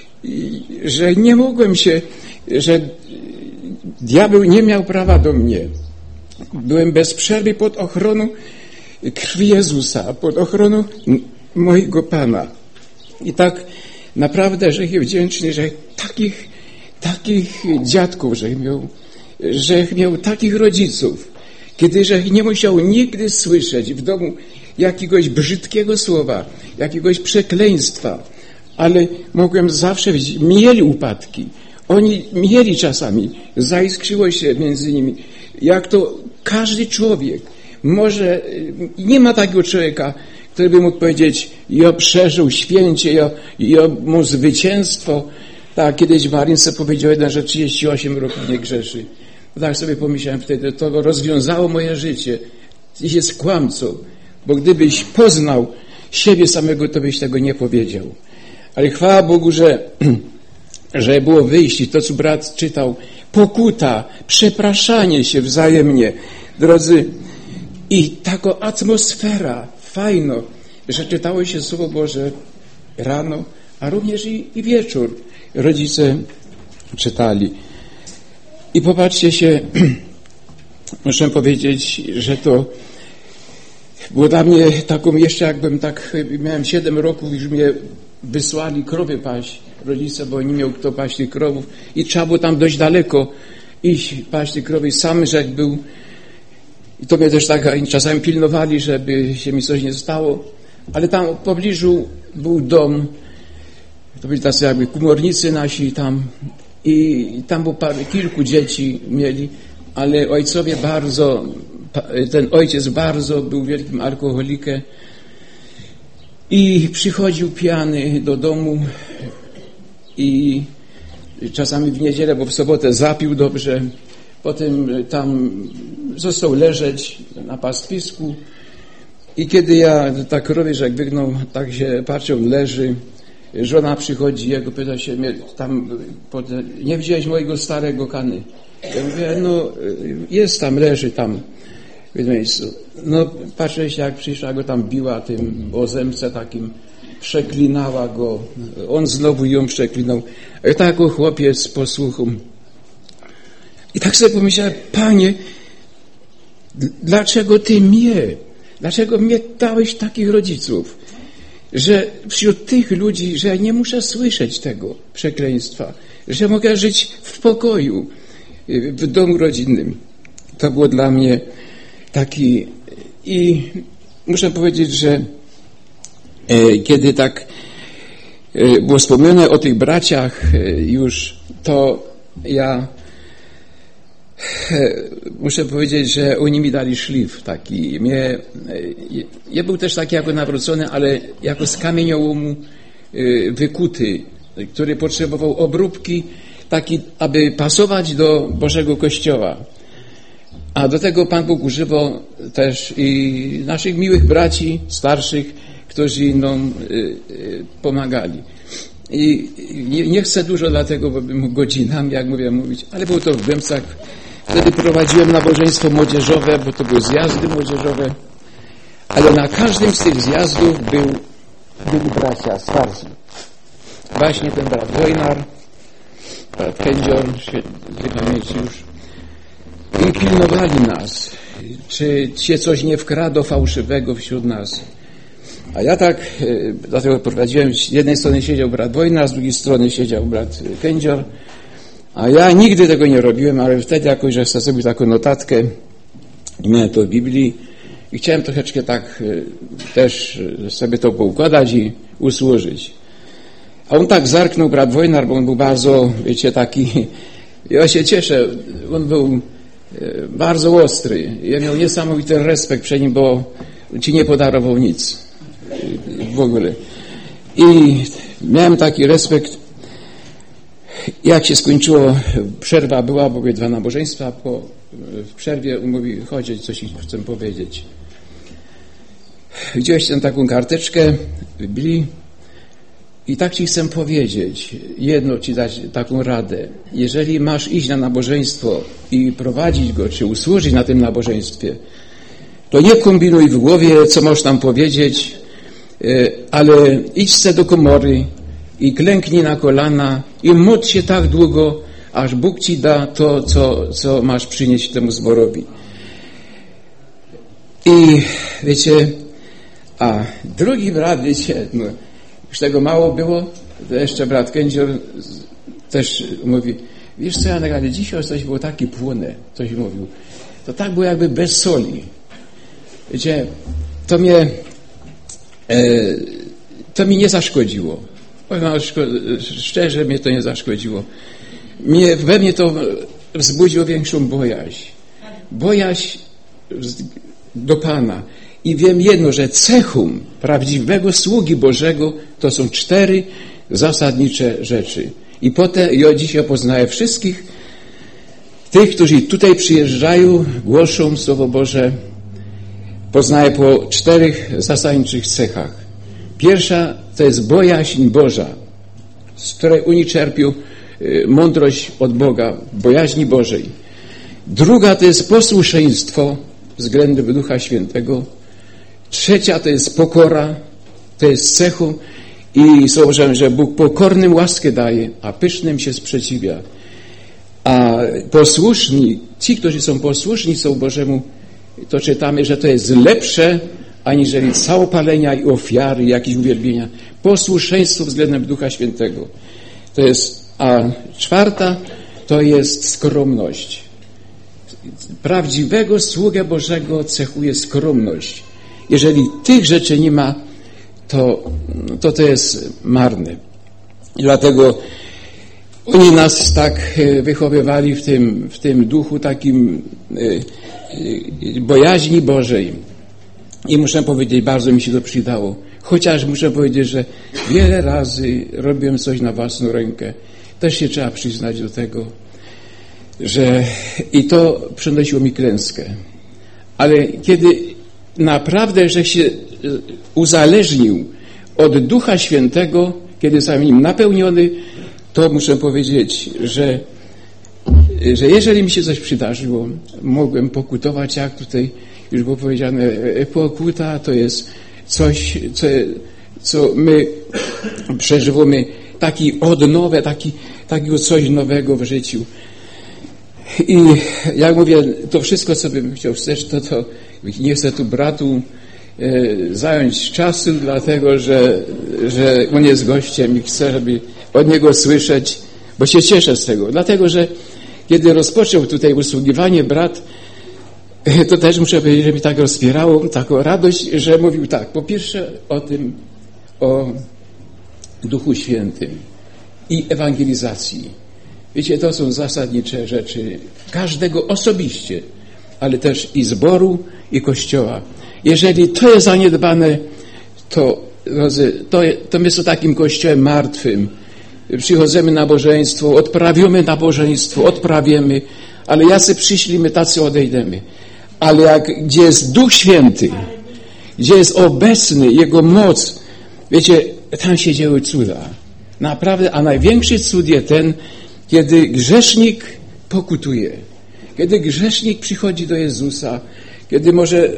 że nie mogłem się, że diabeł nie miał prawa do mnie. Byłem bez przerwy pod ochroną krwi Jezusa, pod ochroną mojego Pana. I tak naprawdę, że jest wdzięczny, że takich, takich dziadków, że miał, że miał takich rodziców, kiedy że nie musiał nigdy słyszeć w domu jakiegoś brzydkiego słowa, jakiegoś przekleństwa, ale mogłem zawsze widzieć, mieli upadki. Oni mieli czasami, zaiskrzyło się między nimi, jak to każdy człowiek może, nie ma takiego człowieka, który by mógł powiedzieć, ja przeżył święcie, ja, ja mu zwycięstwo. Tak, kiedyś Marynce powiedział jeden, że trzydzieści osiem roków nie grzeszy. Tak sobie pomyślałem wtedy, to rozwiązało moje życie. Tyś jest kłamcą, bo gdybyś poznał siebie samego, to byś tego nie powiedział. Ale chwała Bogu, że, że było wyjście, to co brat czytał, pokuta, przepraszanie się wzajemnie. Drodzy, i taka atmosfera, fajno, że czytało się Słowo Boże rano, a również i, i wieczór rodzice czytali. I popatrzcie się, muszę powiedzieć, że to było dla mnie taką, jeszcze jakbym tak, miałem siedem roków, już mnie wysłali krowy paść, rodzice, bo nie miał kto paść tych krowów i trzeba było tam dość daleko iść, paść tych krowy. Sam rzek był i to mnie też tak czasami pilnowali, żeby się mi coś nie stało, ale tam w pobliżu był dom, to byli tacy jakby komornicy nasi tam i tam było parę, kilku dzieci mieli, ale ojcowie bardzo, ten ojciec bardzo był wielkim alkoholikiem i przychodził pijany do domu i czasami w niedzielę, bo w sobotę zapił dobrze, potem tam został leżeć na pastwisku i kiedy ja tak robię, że jak wygnął, tak się patrzę, on leży, żona przychodzi, jego pyta się, tam, nie widziałeś mojego starego Kany? Ja mówię, no jest tam, leży tam w miejscu. No patrzę się, jak przyszła, go tam biła tym ozemce takim, przeklinała go, on znowu ją przeklinał. I tak o chłopiec posłuchu. I tak sobie pomyślałem, Panie, dlaczego Ty mnie, dlaczego mnie dałeś takich rodziców, że wśród tych ludzi, że ja nie muszę słyszeć tego przekleństwa, że mogę żyć w pokoju, w domu rodzinnym. To było dla mnie taki i muszę powiedzieć, że e, kiedy tak e, było wspomniane o tych braciach e, już, to ja e, muszę powiedzieć, że oni mi dali szlif taki. Mnie, e, ja był też taki jako nawrócony, ale jako z kamieniołomu e, wykuty, który potrzebował obróbki, taki, aby pasować do Bożego Kościoła. A do tego Pan Bóg używał też i naszych miłych braci, starszych, którzy nam y, y, pomagali. I nie, nie chcę dużo dlatego, bo bym mógł godzinami, jak mówię, mówić, ale było to w Głębcach. Wtedy prowadziłem nabożeństwo młodzieżowe, bo to były zjazdy młodzieżowe, ale na każdym z tych zjazdów był, byli bracia starsi. Właśnie ten brat Wojnar, brat Kędzior, z pamięci już, i pilnowali nas, czy się coś nie wkradło fałszywego wśród nas. A ja tak, dlatego prowadziłem, z jednej strony siedział brat Wojna, z drugiej strony siedział brat Kędzior, a ja nigdy tego nie robiłem, ale wtedy jakoś, że sobie zrobił taką notatkę i miałem to w Biblii i chciałem troszeczkę tak też sobie to poukładać i usłużyć. A on tak zarknął, brat Wojnar, bo on był bardzo, wiecie, taki, ja się cieszę, on był bardzo ostry. Ja miał niesamowity respekt przed nim, bo ci nie podarował nic w ogóle. I miałem taki respekt. Jak się skończyło, przerwa była, bo były dwa nabożeństwa, po, w przerwie on mówi, chodź, coś chcę powiedzieć. Widziałeś tę taką karteczkę w Biblii i tak ci chcę powiedzieć, jedno ci dać taką radę. Jeżeli masz iść na nabożeństwo i prowadzić go, czy usłużyć na tym nabożeństwie, to nie kombinuj w głowie, co możesz tam powiedzieć, ale idź se do komory i klęknij na kolana i módl się tak długo, aż Bóg ci da to, co, co masz przynieść temu zborowi. I wiecie, a drugi brat, wiecie, no, już tego mało było, to jeszcze brat Kędzior też mówi, wiesz co, Janek, ale dzisiaj coś było takie płynne, coś mówił. To tak było jakby bez soli. Wiecie, to mnie e, to mi nie zaszkodziło. Powiem szczerze, mnie to nie zaszkodziło. Mnie, we mnie to wzbudziło większą bojaźń. Bojaźń do Pana. I wiem jedno, że cechą prawdziwego sługi Bożego to są cztery zasadnicze rzeczy. I potem ja dzisiaj poznaję wszystkich tych, którzy tutaj przyjeżdżają, głoszą Słowo Boże, poznaję po czterech zasadniczych cechach. Pierwsza to jest bojaźń Boża, z której oni czerpią mądrość od Boga, bojaźni Bożej. Druga to jest posłuszeństwo względem Ducha Świętego. Trzecia to jest pokora, to jest cechą I słyszałem, że Bóg pokornym łaskę daje, a pysznym się sprzeciwia. A posłuszni, ci, którzy są posłuszni są Bożemu, to czytamy, że to jest lepsze, aniżeli całopalenia i ofiary, jakieś uwielbienia. Posłuszeństwo względem Ducha Świętego. To jest, a czwarta to jest skromność. Prawdziwego sługę Bożego cechuje skromność. Jeżeli tych rzeczy nie ma, to to, to jest marne. I dlatego oni nas tak wychowywali w tym, w tym duchu takim bojaźni Bożej. I muszę powiedzieć, bardzo mi się to przydało. Chociaż muszę powiedzieć, że wiele razy robiłem coś na własną rękę. Też się trzeba przyznać do tego, że i to przynosiło mi klęskę. Ale kiedy naprawdę, że się uzależnił od Ducha Świętego, kiedy sam nim napełniony, to muszę powiedzieć, że, że jeżeli mi się coś przydarzyło, mogłem pokutować, jak tutaj już było powiedziane, pokuta to jest coś, co, co my przeżywamy, taki odnowę, taki, takiego coś nowego w życiu. I jak mówię, to wszystko, co bym chciał wstecz, to, to nie chcę tu bratu e, zająć czasu, dlatego, że, że on jest gościem i chcę, żeby od niego słyszeć, bo się cieszę z tego. Dlatego, że kiedy rozpoczął tutaj usługiwanie brat, to też muszę powiedzieć, że mi tak rozpierało, taką radość, że mówił tak, po pierwsze o tym, o Duchu Świętym i ewangelizacji. Wiecie, to są zasadnicze rzeczy każdego osobiście, ale też i zboru, i Kościoła. Jeżeli to jest zaniedbane, to, to, to my jesteśmy takim Kościołem martwym. Przychodzimy na nabożeństwo, odprawiamy nabożeństwo, odprawiamy, ale jacy przyszliśmy, tacy odejdziemy. Ale jak, gdzie jest Duch Święty, gdzie jest obecny Jego moc, wiecie, tam się dzieją cuda. Naprawdę, a największy cud jest ten, kiedy grzesznik pokutuje, kiedy grzesznik przychodzi do Jezusa, kiedy może,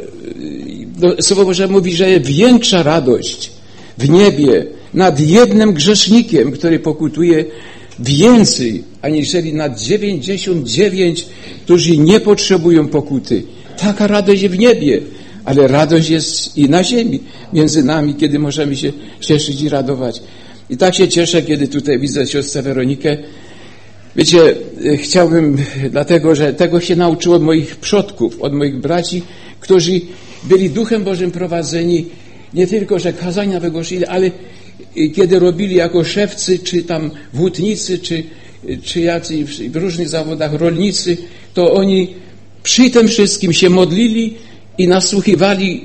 Słowo Boże mówi, że jest większa radość w niebie nad jednym grzesznikiem, który pokutuje, więcej, aniżeli nad dziewięćdziesiąt dziewięć, którzy nie potrzebują pokuty. Taka radość jest w niebie, ale radość jest i na ziemi między nami, kiedy możemy się cieszyć i radować. I tak się cieszę, kiedy tutaj widzę siostrę Weronikę. Wiecie, chciałbym, dlatego, że tego się nauczyłem od moich przodków, od moich braci, którzy byli Duchem Bożym prowadzeni, nie tylko, że kazania wygłosili, ale kiedy robili jako szewcy, czy tam włótnicy, czy, czy jacy w różnych zawodach rolnicy, to oni przy tym wszystkim się modlili i nasłuchiwali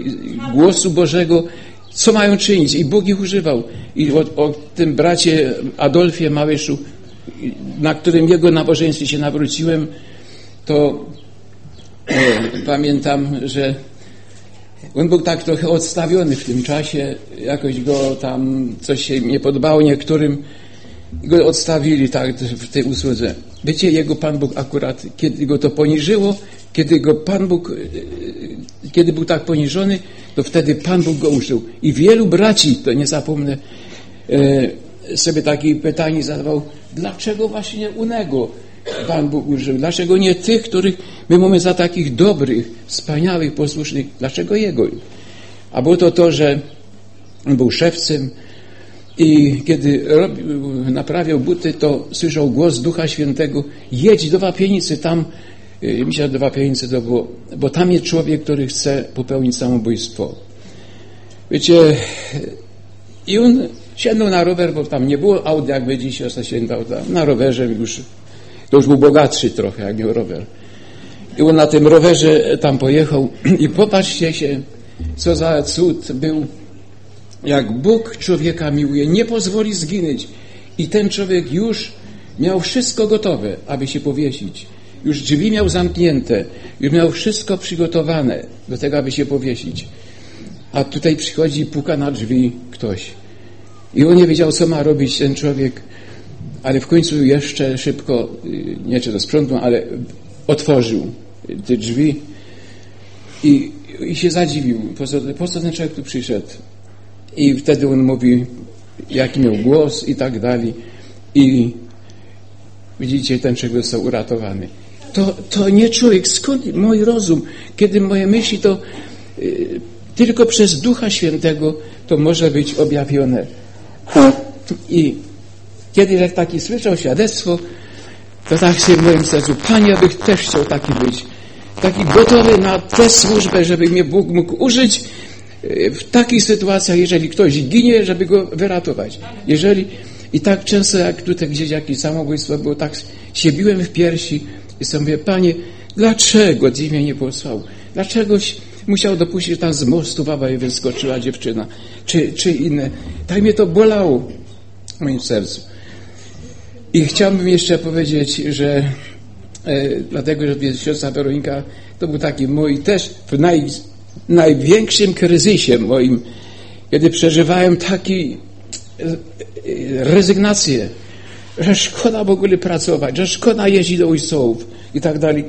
głosu Bożego, co mają czynić. I Bóg ich używał. I o, o tym bracie Adolfie Małyszu, na którym jego nabożeństwie się nawróciłem, to e, pamiętam, że on był tak trochę odstawiony w tym czasie, jakoś go tam coś się nie podobało niektórym i go odstawili tak w tej usłudze. Wiecie, jego Pan Bóg akurat, kiedy go to poniżyło, kiedy go Pan Bóg, kiedy był tak poniżony, to wtedy Pan Bóg go użył. I wielu braci, to nie zapomnę, e, sobie takie pytanie zadawał, dlaczego właśnie unego Pan Bóg użył? Dlaczego nie tych, których my mamy za takich dobrych, wspaniałych, posłusznych? Dlaczego jego? A było to to, że on był szewcem i kiedy robił, naprawiał buty, to słyszał głos Ducha Świętego, jedź do Wapienicy, tam, myślę, że do Wapienicy to było, bo tam jest człowiek, który chce popełnić samobójstwo. Wiecie, i on sięgnął na rower, bo tam nie było aut, jakby dzisiaj sięgnął na rowerze, już, to już był bogatszy trochę, jak miał rower. I on na tym rowerze tam pojechał i popatrzcie się, co za cud był, jak Bóg człowieka miłuje, nie pozwoli zginąć. I ten człowiek już miał wszystko gotowe, aby się powiesić. Już drzwi miał zamknięte, już miał wszystko przygotowane do tego, aby się powiesić. A tutaj przychodzi i puka na drzwi ktoś. I on nie wiedział, co ma robić ten człowiek, ale w końcu jeszcze szybko, nie czy to sprzątnął, ale otworzył te drzwi i, i się zadziwił, po co, po co ten człowiek tu przyszedł. I wtedy on mówi, jaki miał głos i tak dalej. I widzicie, ten człowiek został uratowany. To, to nie człowiek, skąd mój rozum, kiedy moje myśli to y, tylko przez Ducha Świętego to może być objawione. I kiedy jak taki słyszał świadectwo, to tak się w moim sercu, Panie, abych też chciał taki być. Taki gotowy na tę służbę, żeby mnie Bóg mógł użyć w takich sytuacjach, jeżeli ktoś ginie, żeby go wyratować. Jeżeli i tak często jak tutaj gdzieś jakieś samobójstwo było, tak się biłem w piersi i sobie mówię, Panie, dlaczego Ty mnie nie posłał? Dlaczegoś musiał dopuścić, że tam z mostu baba i wyskoczyła dziewczyna, czy, czy inne. Tak mnie to bolało w moim sercu. I chciałbym jeszcze powiedzieć, że e, dlatego, że siostra Weronika to był taki mój też w naj, największym kryzysie moim, kiedy przeżywałem taki e, e, rezygnację, że szkoda w ogóle pracować, że szkoda jeździć do ojców i tak dalej.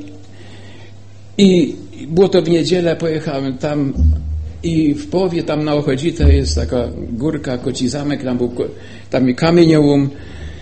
I było to w niedzielę, pojechałem tam i w połowie tam na Ochodzite jest taka górka, Koci Zamek, tam był tam kamieniołom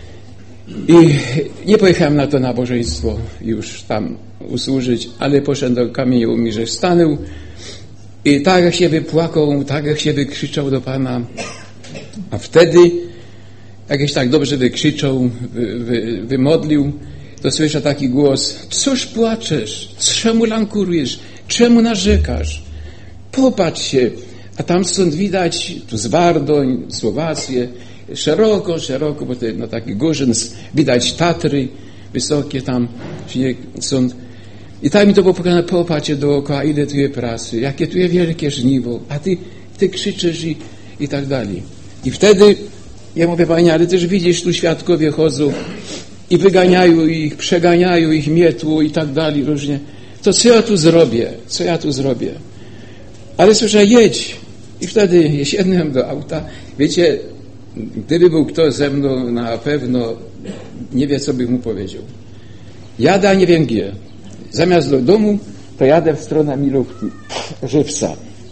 i nie pojechałem na to nabożeństwo już tam usłużyć, ale poszedłem do kamieniołomu i że stanął i tak jak się wypłakał, tak jak się wykrzyczał do Pana, a wtedy jakieś tak dobrze wykrzyczał, wy, wy, wymodlił, to słyszę taki głos, cóż płaczesz, czemu lankurujesz, czemu narzekasz, popatrz się, a tam stąd widać, tu z Wardoń, Słowację, szeroko, szeroko, bo to no taki górzyn, widać Tatry wysokie tam, stąd. I tak mi to było pokazane, popatrz dookoła, ile tu jest pracy, jakie tu jest wielkie żniwo, a ty, ty krzyczysz i, i tak dalej. I wtedy ja mówię, Panie, ale też widzisz, tu świadkowie chodzą i wyganiają ich, przeganiają ich mietło i tak dalej różnie. To co ja tu zrobię? Co ja tu zrobię? Ale słyszę, jedź. I wtedy siadłem do auta. Wiecie, gdyby był ktoś ze mną, na pewno nie wie, co bych mu powiedział. Jadę, a nie wiem gdzie. Zamiast do domu, to jadę w stronę Milówki, Żywca.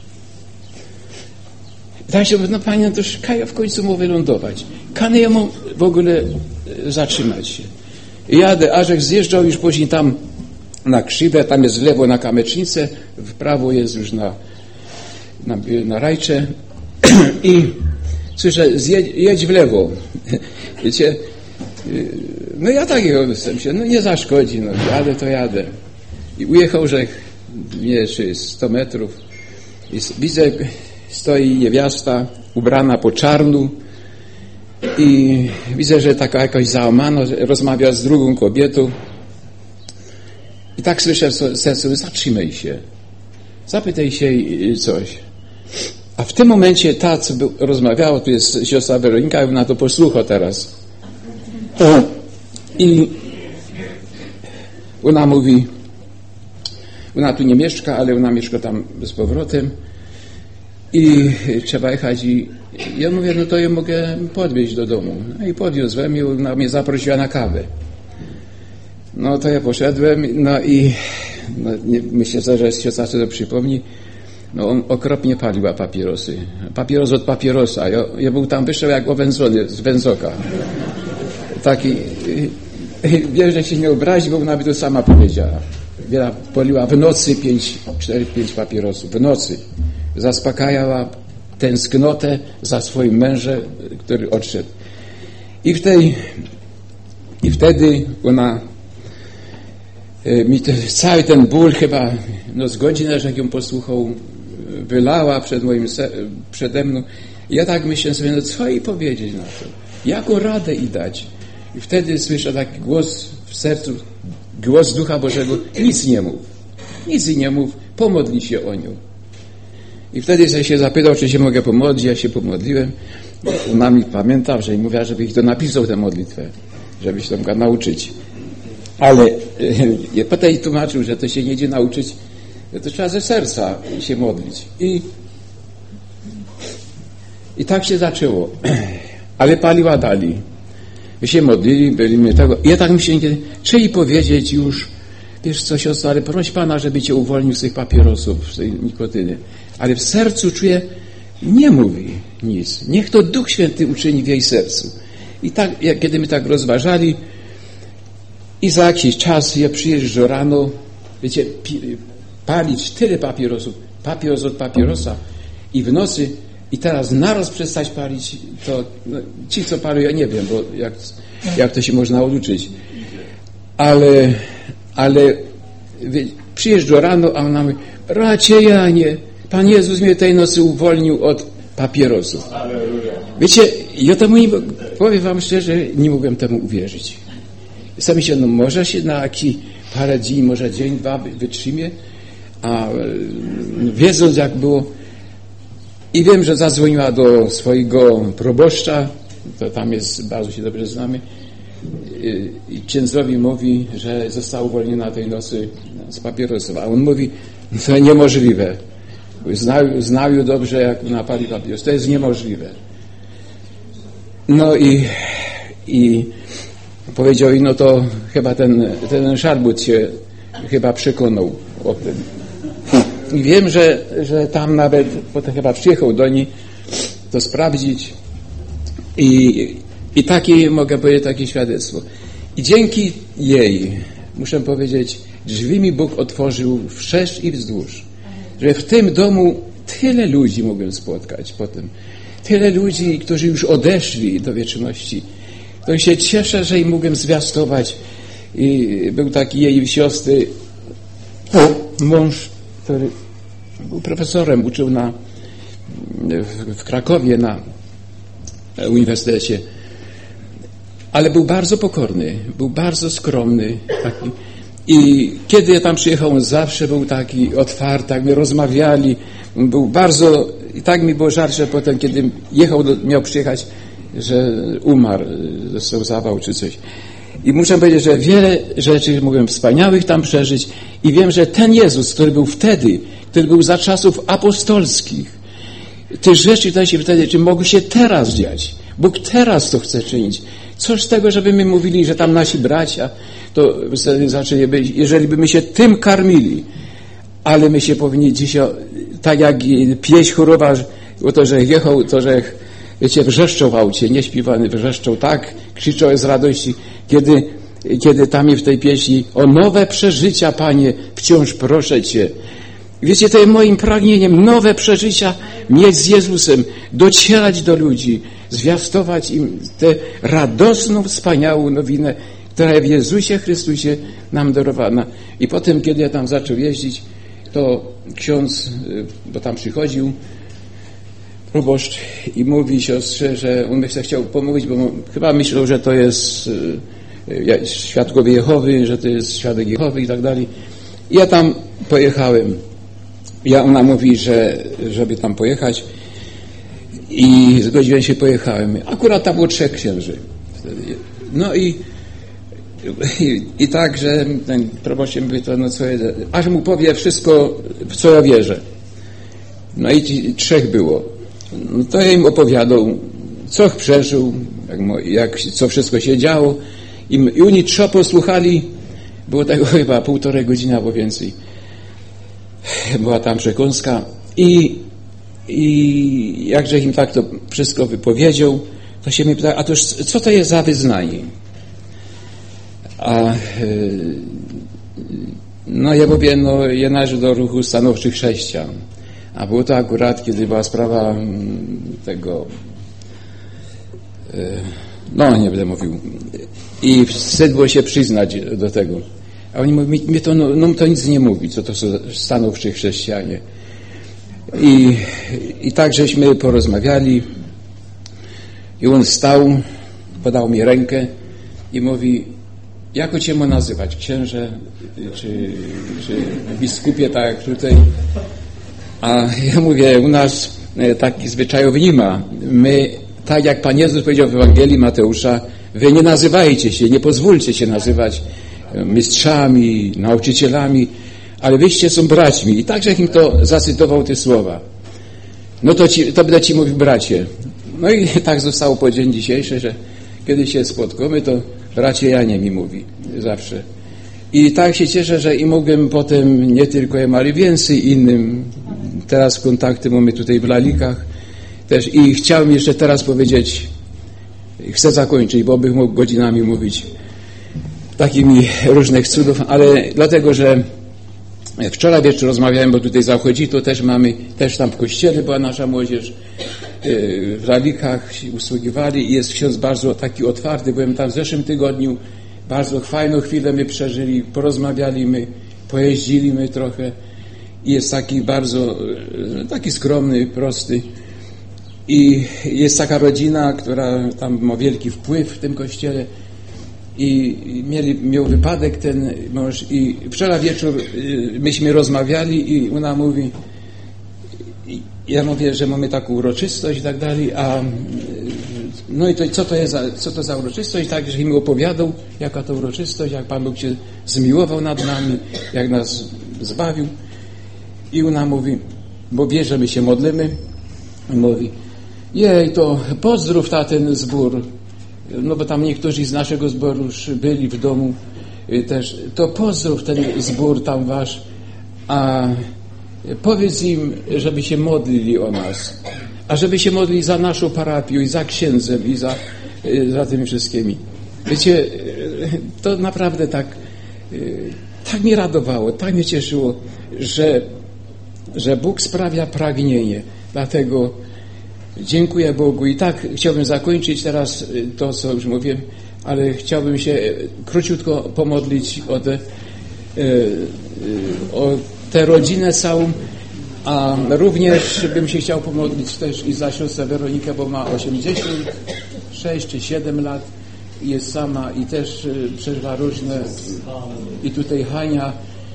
Tak się mówi, no Panie, to kaja w końcu mu wylądować. Kany ja mu w ogóle zatrzymać się. I jadę, aż jak zjeżdżał już później tam na krzywę, tam jest w lewo na Kamecznicę, w prawo jest już na, na, na Rajcze i słyszę, zjedź, jedź w lewo. Wiecie, no ja tak jestem się, no nie zaszkodzi, no jadę to jadę. I ujechał, że nie, czy sto metrów i widzę, stoi niewiasta ubrana po czarnu i widzę, że taka jakaś załamana, rozmawia z drugą kobietą i tak słyszę w sercu, zatrzymaj się, zapytaj się coś. A w tym momencie ta, co rozmawiała, tu jest siostra Weronika, ona to posłucha teraz. I ona mówi, ona tu nie mieszka, ale ona mieszka tam z powrotem i trzeba jechać i ja mówię, no to ja mogę podwieźć do domu. No i podwiozłem i ona mnie zaprosiła na kawę. No to ja poszedłem, no i no, nie, myślę, że siostra sobie to przypomni, no on okropnie paliła papierosy. Papieros od papierosa. Ja, ja był tam, wyszedł jak owędzony z węzoka. Taki, wiem, że się nie obrazi, bo ona by to sama powiedziała. Wiela poliła w nocy pięć, cztery, pięć papierosów. W nocy. Zaspokajała tęsknotę za swoim mężem, który odszedł. I w tej, i wtedy ona mi te, cały ten ból chyba, no z godzinę, że jak ją posłuchał, wylała przed moim, przede mną. I ja tak myślę sobie, no co jej powiedzieć na to? Jaką radę i dać? I wtedy słyszę taki głos w sercu, głos Ducha Bożego, nic nie mów. Nic jej nie mów, pomodlij się o nią. I wtedy sobie się zapytał, czy się mogę pomodlić. Ja się pomodliłem. Ona mi pamięta, że mi mówiła, żeby ich to napisał tę modlitwę, żeby się to mogła nauczyć. Ale ja potem jej tłumaczył, że to się nie idzie nauczyć, to trzeba ze serca się modlić. I, i tak się zaczęło. Ale paliła dalej. My się modlili, byliśmy tego. Ja tak myślę, czy jej powiedzieć już, wiesz co, siostra, ale proś Pana, żeby cię uwolnił z tych papierosów, z tej nikotyny. Ale w sercu czuję, nie mówi, nic. Niech to Duch Święty uczyni w jej sercu. I tak, jak, kiedy my tak rozważali, i za jakiś czas ja przyjeżdżam rano, wiecie, pi, palić tyle papierosów, papieros od papierosa i w nocy, i teraz naraz przestać palić, to no, ci, co palą, ja nie wiem, bo jak, jak to się można oduczyć. Ale, ale wie, przyjeżdżam rano, a ona mówi, bracie Janie, Pan Jezus mnie tej nocy uwolnił od papierosów. Wiecie, ja temu nie, powiem wam szczerze, nie mogłem temu uwierzyć. Sami się, no może się na jakiś parę dni, może dzień, dwa wytrzymie, a wiedząc jak było, i wiem, że zadzwoniła do swojego proboszcza, to tam jest, bardzo się dobrze znamy, i księdzowi mówi, że została uwolniona tej nocy z papierosów, a on mówi, to niemożliwe. Znał, znał ją dobrze, jak napali papieros. To jest niemożliwe. No i, i powiedział, no to chyba ten, ten szarbut się chyba przekonał o tym. I wiem, że, że tam nawet potem chyba przyjechał do niej to sprawdzić i, i takie, mogę powiedzieć, takie świadectwo. I dzięki jej, muszę powiedzieć, drzwi mi Bóg otworzył wszerz i wzdłuż, że w tym domu tyle ludzi mogłem spotkać potem. Tyle ludzi, którzy już odeszli do wieczności. To się cieszę, że im mogłem zwiastować. I był taki jej siostry mąż, który był profesorem, uczył na, w, w Krakowie na uniwersytecie. Ale był bardzo pokorny, był bardzo skromny. Taki. I kiedy ja tam przyjechałem, zawsze był taki otwarty, jak my rozmawiali. Był bardzo, i tak mi było żal, że potem, kiedy jechał, do, miał przyjechać, że umarł, został zawał czy coś. I muszę powiedzieć, że wiele rzeczy mogłem wspaniałych tam przeżyć i wiem, że ten Jezus, który był wtedy, który był za czasów apostolskich, te rzeczy, które się wtedy, czy mogły się teraz dziać. Bóg teraz to chce czynić. Co z tego, żeby my mówili, że tam nasi bracia, to wtedy zaczęli być, jeżeli by my się tym karmili, ale my się powinni dzisiaj, tak jak pieśń chórowa, o to, że jechał, to, że wiecie, wrzeszczał w aucie, nie śpiewany, wrzeszczał tak, krzyczał z radości, kiedy, kiedy tam w tej pieśni o nowe przeżycia, Panie, wciąż proszę Cię. Wiecie, to jest moim pragnieniem, nowe przeżycia mieć z Jezusem, docierać do ludzi, zwiastować im tę radosną, wspaniałą nowinę, która jest w Jezusie Chrystusie nam darowana. I potem, kiedy ja tam zaczął jeździć, to ksiądz, bo tam przychodził, proboszcz i mówi siostrze, że on by się chciał pomówić, bo chyba myślał, że to jest świadkowie Jehowy, że to jest świadek Jehowy i tak dalej. I ja tam pojechałem. Ja, ona mówi, że żeby tam pojechać i zgodziłem się, pojechałem. Akurat tam było trzech księży. No i i, i tak, że ten proboszcz mówi, to no co, aż mu powie wszystko, w co ja wierzę. No i trzech było. No to ja im opowiadał, co przeżył, jak, jak, co wszystko się działo. I, i oni trzeba posłuchali, było tego chyba półtorej godziny albo więcej. Była tam przekąska i, i jakże im tak to wszystko wypowiedział, to się mnie pyta, a to co to jest za wyznanie? A no ja mówię, no ja należę do ruchu stanowczych chrześcijan. A było to akurat, kiedy była sprawa tego, no nie będę mówił, i wstyd było się przyznać do tego. A oni mówią, mnie to, no, no to nic nie mówi, co to są stanowczy chrześcijanie. I, i tak żeśmy porozmawiali i on stał, podał mi rękę i mówi, jak cię ma nazywać? Księże czy, czy biskupie, tak jak tutaj? A ja mówię, u nas takich zwyczajów nie ma. My, tak jak Pan Jezus powiedział w Ewangelii Mateusza, wy nie nazywajcie się, nie pozwólcie się nazywać mistrzami, nauczycielami, ale wyście są braćmi. I także im to zacytował te słowa. No to, ci, to będę ci mówił bracie. No i tak zostało po dzień dzisiejszy, że kiedy się spotkamy, to bracie Janie mi mówi zawsze. I tak się cieszę, że i mogłem potem nie tylko jemu, ale więcej innym. Teraz kontakty mamy tutaj w Lalikach. też i chciałem jeszcze teraz powiedzieć, chcę zakończyć, bo bym mógł godzinami mówić takimi różnych cudów, ale dlatego, że wczoraj wieczór rozmawiałem, bo tutaj zachodzi, to też mamy, też tam w kościele była nasza młodzież, w Ralikach usługiwali i jest ksiądz bardzo taki otwarty. Byłem tam w zeszłym tygodniu, bardzo fajną chwilę my przeżyli, porozmawialiśmy, pojeździliśmy trochę i jest taki bardzo, taki skromny, prosty i jest taka rodzina, która tam ma wielki wpływ w tym kościele i mieli, miał wypadek ten mąż i wczoraj wieczór myśmy rozmawiali i ona mówi, ja mówię, że mamy taką uroczystość i tak dalej, a no i to, co to jest za, co to za uroczystość, tak, że mi opowiadał, jaka to uroczystość, jak Pan Bóg się zmiłował nad nami, jak nas zbawił i ona mówi, bo wie, że my się modlimy, mówi, jej, to pozdrów ta ten zbór, no bo tam niektórzy z naszego zboru już byli w domu też, to pozdrów ten zbór tam wasz, a powiedz im, żeby się modlili o nas, a żeby się modlili za naszą parapią i za księdzem i za, za tymi wszystkimi. Wiecie, to naprawdę tak, tak mnie radowało, tak mnie cieszyło, że, że Bóg sprawia pragnienie. Dlatego dziękuję Bogu i tak chciałbym zakończyć teraz to, co już mówiłem, ale chciałbym się króciutko pomodlić o tę o tę rodzinę całą, a również bym się chciał pomodlić też i za siostrę Weronikę, bo ma osiemdziesiąt sześć czy siedem lat, jest sama i też przeżywa różne, i tutaj Hania,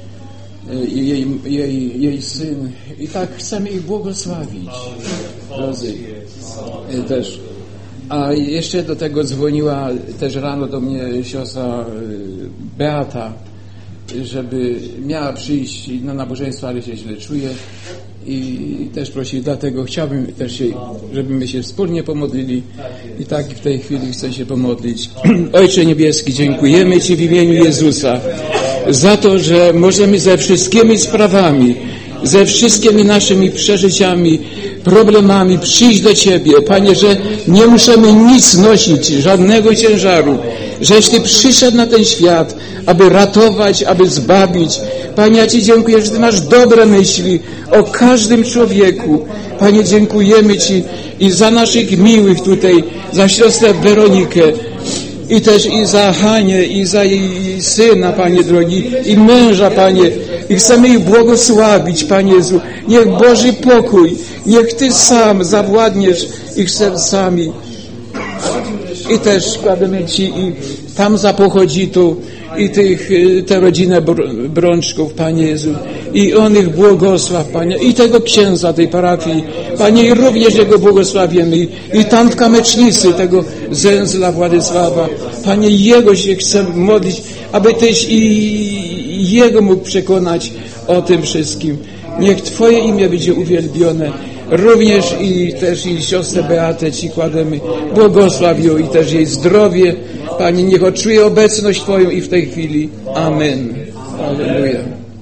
i jej, jej, jej syn, i tak chcemy ich błogosławić, drodzy, też. A jeszcze do tego dzwoniła też rano do mnie siostra Beata, żeby miała przyjść na nabożeństwo, ale się źle czuje i też prosili, dlatego chciałbym też się, żebyśmy się wspólnie pomodlili i tak w tej chwili chcę się pomodlić. Ojcze Niebieski, dziękujemy Ci w imieniu Jezusa za to, że możemy ze wszystkimi sprawami, ze wszystkimi naszymi przeżyciami, problemami przyjść do Ciebie, Panie, że nie musimy nic nosić, żadnego ciężaru, żeś Ty przyszedł na ten świat, aby ratować, aby zbawić. Panie, ja Ci dziękuję, że Ty masz dobre myśli o każdym człowieku. Panie, dziękujemy Ci i za naszych miłych tutaj, za siostrę Weronikę, i też i za Hanię, i za jej syna, Panie drogi, i męża, Panie. I chcemy ich błogosławić, Panie Jezu. Niech Boży pokój, niech Ty sam zawładniesz ich sercami. I też kładziemy Ci i tam za Pochodzitu i tych, tę rodzinę Brączków, Panie Jezu. I on ich błogosław, Panie. I tego księdza tej parafii, Panie, i również jego błogosławimy. I, i tam w Kamecznicy, tego Zęzla Władysława, Panie, jego się chcę modlić, aby Tyś i jego mógł przekonać o tym wszystkim. Niech Twoje imię będzie uwielbione. Również i też i siostrę Beatę Ci kładziemy. Błogosław ją i też jej zdrowie. Panie, niech odczuje obecność Twoją i w tej chwili. Amen. Alleluja.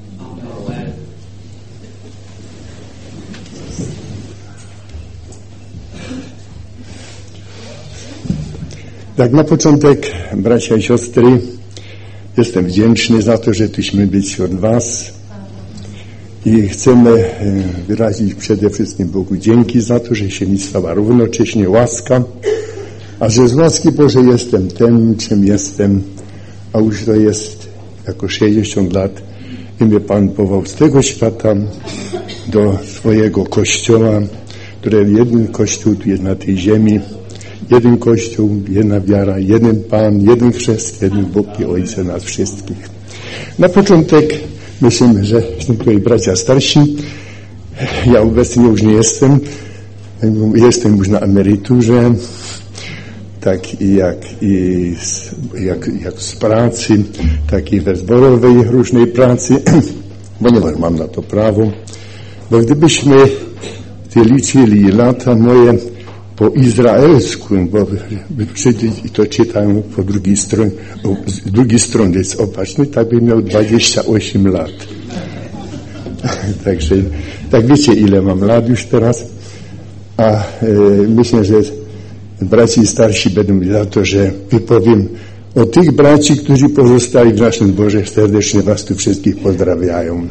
Tak na początek, bracia i siostry, jestem wdzięczny za to, że tuśmy być wśród Was i chcemy wyrazić przede wszystkim Bogu dzięki za to, że się mi stała równocześnie łaska, a że z łaski Bożej jestem tym, czym jestem, a już to jest jako sześćdziesiąt lat i mnie Pan powołał z tego świata do swojego Kościoła, który jeden Kościół tu jest na tej ziemi, jeden Kościół, jedna wiara, jeden Pan, jeden chrzest, jeden Bóg i Ojca nas wszystkich. Na początek myślimy, że tutaj bracia starsi, ja obecnie już nie jestem, jestem już na emeryturze, tak i jak, i z, jak, jak z pracy, tak i we zborowej różnej pracy, ponieważ mam na to prawo, bo gdybyśmy te liczyli lata moje po izraelsku, bo i to czytają po drugiej stronie, z drugiej strony jest opatrzny, tak by miał dwadzieścia osiem lat. Także, tak wiecie, ile mam lat już teraz, a e, myślę, że braci starsi będą mi za to, że wypowiem o tych braci, którzy pozostali w naszym zborze. Serdecznie was tu wszystkich pozdrawiają.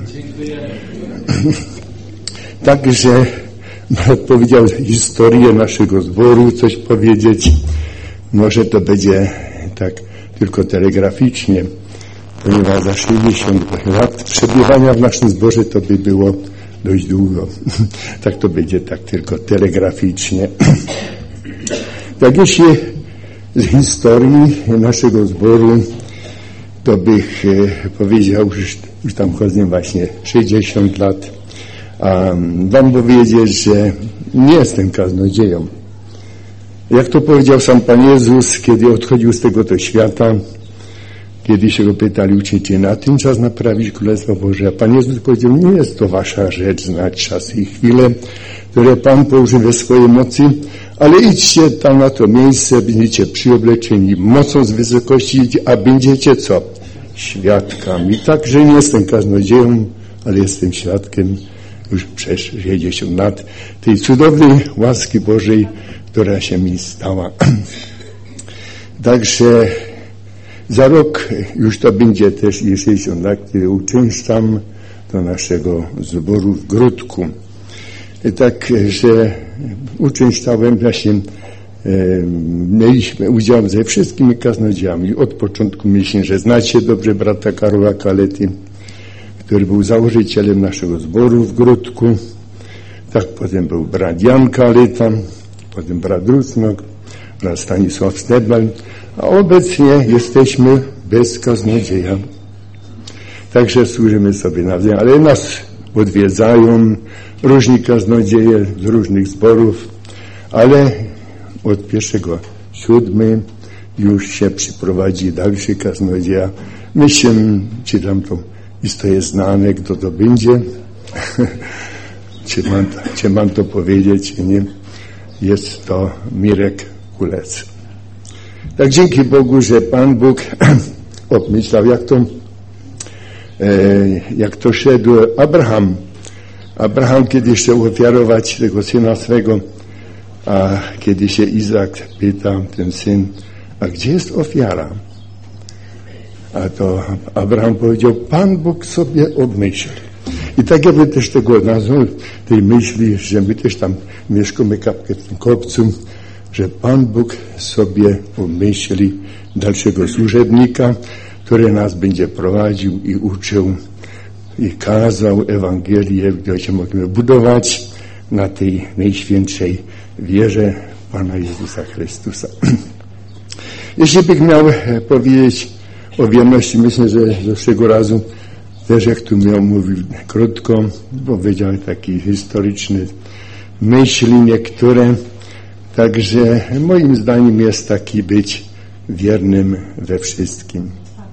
Także brat powiedział historię naszego zboru, coś powiedzieć. Może to będzie tak tylko telegraficznie, ponieważ za sześćdziesiąt lat przebywania w naszym zborze to by było dość długo. Tak to będzie tak tylko telegraficznie. Tak jeśli z historii naszego zboru, to bych e, powiedział, że już tam chodzę właśnie sześćdziesiąt lat, a wam powiedzieć, że nie jestem kaznodzieją. Jak to powiedział sam Pan Jezus, kiedy odchodził z tego to świata, kiedy się go pytali uczniowie, na ten czas naprawić Królestwo Boże, a Pan Jezus powiedział, nie jest to wasza rzecz znać czas i chwilę, które Pan położy we swojej mocy, ale idźcie tam na to miejsce, będziecie przyobleczeni mocą z wysokości, a będziecie co? Świadkami. Także nie jestem kaznodzieją, ale jestem świadkiem już przez sześćdziesiąt lat tej cudownej łaski Bożej, która się mi stała. Także za rok już to będzie też i sześćdziesiąt lat, kiedy uczęszczam do naszego zboru w Gródku. Także uczęszczałem właśnie, e, mieliśmy udział ze wszystkimi kaznodziejami. Od początku myślę, że znacie dobrze brata Karola Kalety, który był założycielem naszego zboru w Gródku. Tak, potem był brat Jan Kaleta, potem brat Rusnok, brat Stanisław Stebal, a obecnie jesteśmy bez kaznodzieja. Także służymy sobie nawzajem, ale nas odwiedzają różni kaznodzieje z różnych zborów, ale od pierwszego siódmy już się przyprowadzi dalszy kaznodzieja. Myślę, czy tam to, jest to jest znane, kto to będzie, czy, mam, czy mam to powiedzieć, czy nie. Jest to Mirek Kulec. Tak dzięki Bogu, że Pan Bóg obmyślał, jak to, e, jak to szedł Abraham. Abraham, kiedy chciał ofiarować tego syna swego, a kiedy się Izak pyta, ten syn, a gdzie jest ofiara? A to Abraham powiedział, Pan Bóg sobie obmyśli. I tak jakby też tego nazwał, tej myśli, że my też tam mieszkamy kapkę w tym kopcu, że Pan Bóg sobie obmyśli dalszego służebnika, który nas będzie prowadził i uczył i kazał Ewangelię, gdzie się możemy budować na tej najświętszej wierze Pana Jezusa Chrystusa. Jeśli bych miał powiedzieć o wierności, myślę, że z zeszłego razu też jak tu miał mówił krótko, powiedział taki historyczny myśli niektóre. Także moim zdaniem jest taki być wiernym we wszystkim.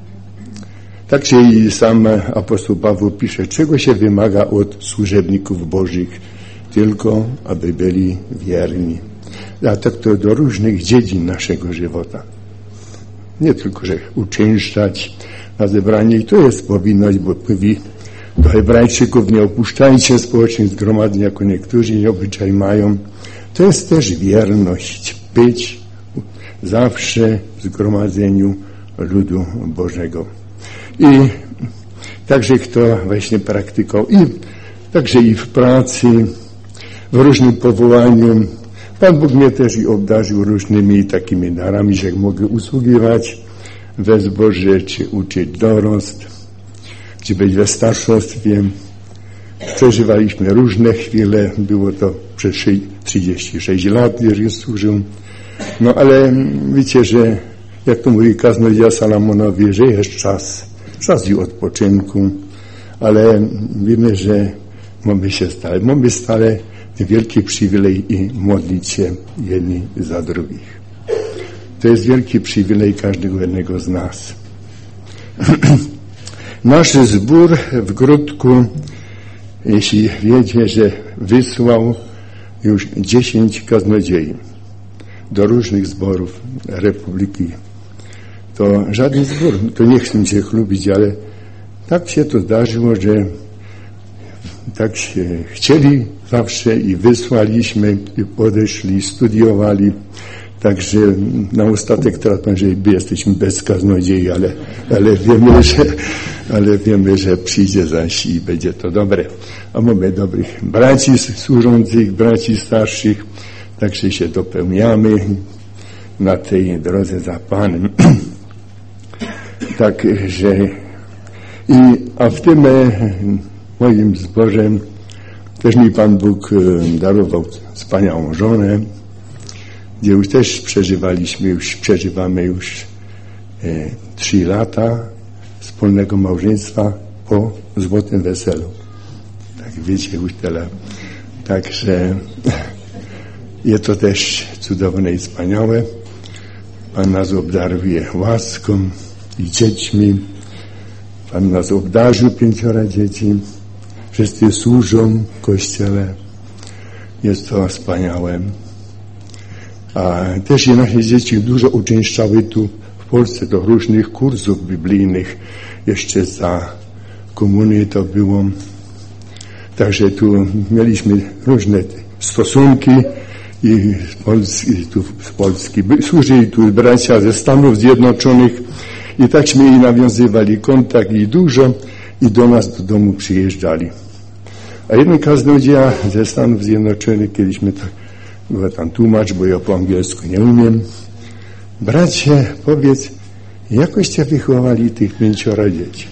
Także i sam apostoł Paweł pisze, czego się wymaga od służebników Bożych, tylko aby byli wierni. A tak to do różnych dziedzin naszego żywota. Nie tylko, że uczęszczać na zebranie, i to jest powinność, bo mówi do Hebrajczyków, nie opuszczajcie społecznych zgromadzeń, jako niektórzy obyczaj mają. To jest też wierność, być zawsze w zgromadzeniu ludu Bożego. I także kto właśnie praktykował, i także i w pracy, w różnym powołaniu. Pan Bóg mnie też i obdarzył różnymi takimi darami, że mogę usługiwać we zborze, czy uczyć dorost, czy być we starszostwie. Przeżywaliśmy różne chwile, było to przez trzydzieści sześć lat, jeżeli służył. No ale wiecie, że jak to mówi kaznodzieja Salamonowi, że jest czas, czas i odpoczynku, ale wiemy, że mamy się stale, mamy stale wielki przywilej i modlić się jedni za drugich. To jest wielki przywilej każdego jednego z nas. Nasz zbór w Gródku, jeśli wiecie, że wysłał już dziesięć kaznodziei do różnych zborów Republiki, to żaden zbór, to nie chcę się chlubić, ale tak się to zdarzyło, że tak się chcieli zawsze i wysłaliśmy, i odeszli, studiowali. Także na ostatek teraz powiem, że jesteśmy bez kaznodziei, ale, ale wiemy, że, ale wiemy, że przyjdzie zaś i będzie to dobre. A mamy dobrych braci służących, braci starszych, także się dopełniamy na tej drodze za Panem. Także i, a w tym moim zborze też mi Pan Bóg darował wspaniałą żonę, gdzie już też przeżywaliśmy, już przeżywamy już e, trzy lata wspólnego małżeństwa po złotym weselu. Tak wiecie, już tyle. Także jest to też cudowne i wspaniałe. Pan nas obdaruje łaską i dziećmi. Pan nas obdarzył pięciora dzieci. Wszyscy służą w Kościele. Jest to wspaniałe. A też i nasze dzieci dużo uczęszczały tu w Polsce do różnych kursów biblijnych. Jeszcze za komuny to było. Także tu mieliśmy różne stosunki i z Polski, tu z Polski służyli tu bracia ze Stanów Zjednoczonych i takśmy i nawiązywali kontakt i dużo i do nas do domu przyjeżdżali. A jeden kaznodzieja ze Stanów Zjednoczonych, kiedyśmy tak, była tam tłumacz, bo ja po angielsku nie umiem. Bracie, powiedz, jakoście wychowali tych pięciora dzieci?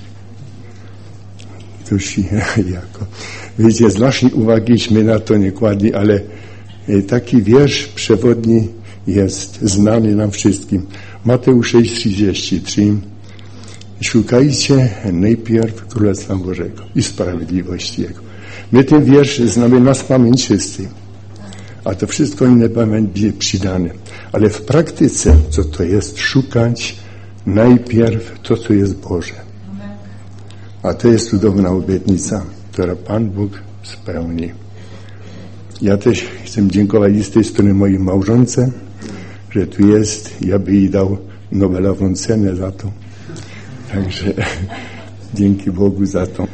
Toż jako, wiecie, zwłaszcza uwagiśmy na to nie kładli, ale taki wiersz przewodni jest znany nam wszystkim. Mateusz sześć trzydzieści trzy. Szukajcie najpierw Królestwa Bożego i sprawiedliwości Jego. My ten wiersz znamy na pamięć wszyscy. A to wszystko inne będzie przydane. Ale w praktyce, co to jest szukać najpierw to, co jest Boże. A to jest cudowna obietnica, którą Pan Bóg spełni. Ja też chcę dziękować z tej strony mojej małżonce, że tu jest. Ja by jej dał Nobelową cenę za to. Także dzięki Bogu za to.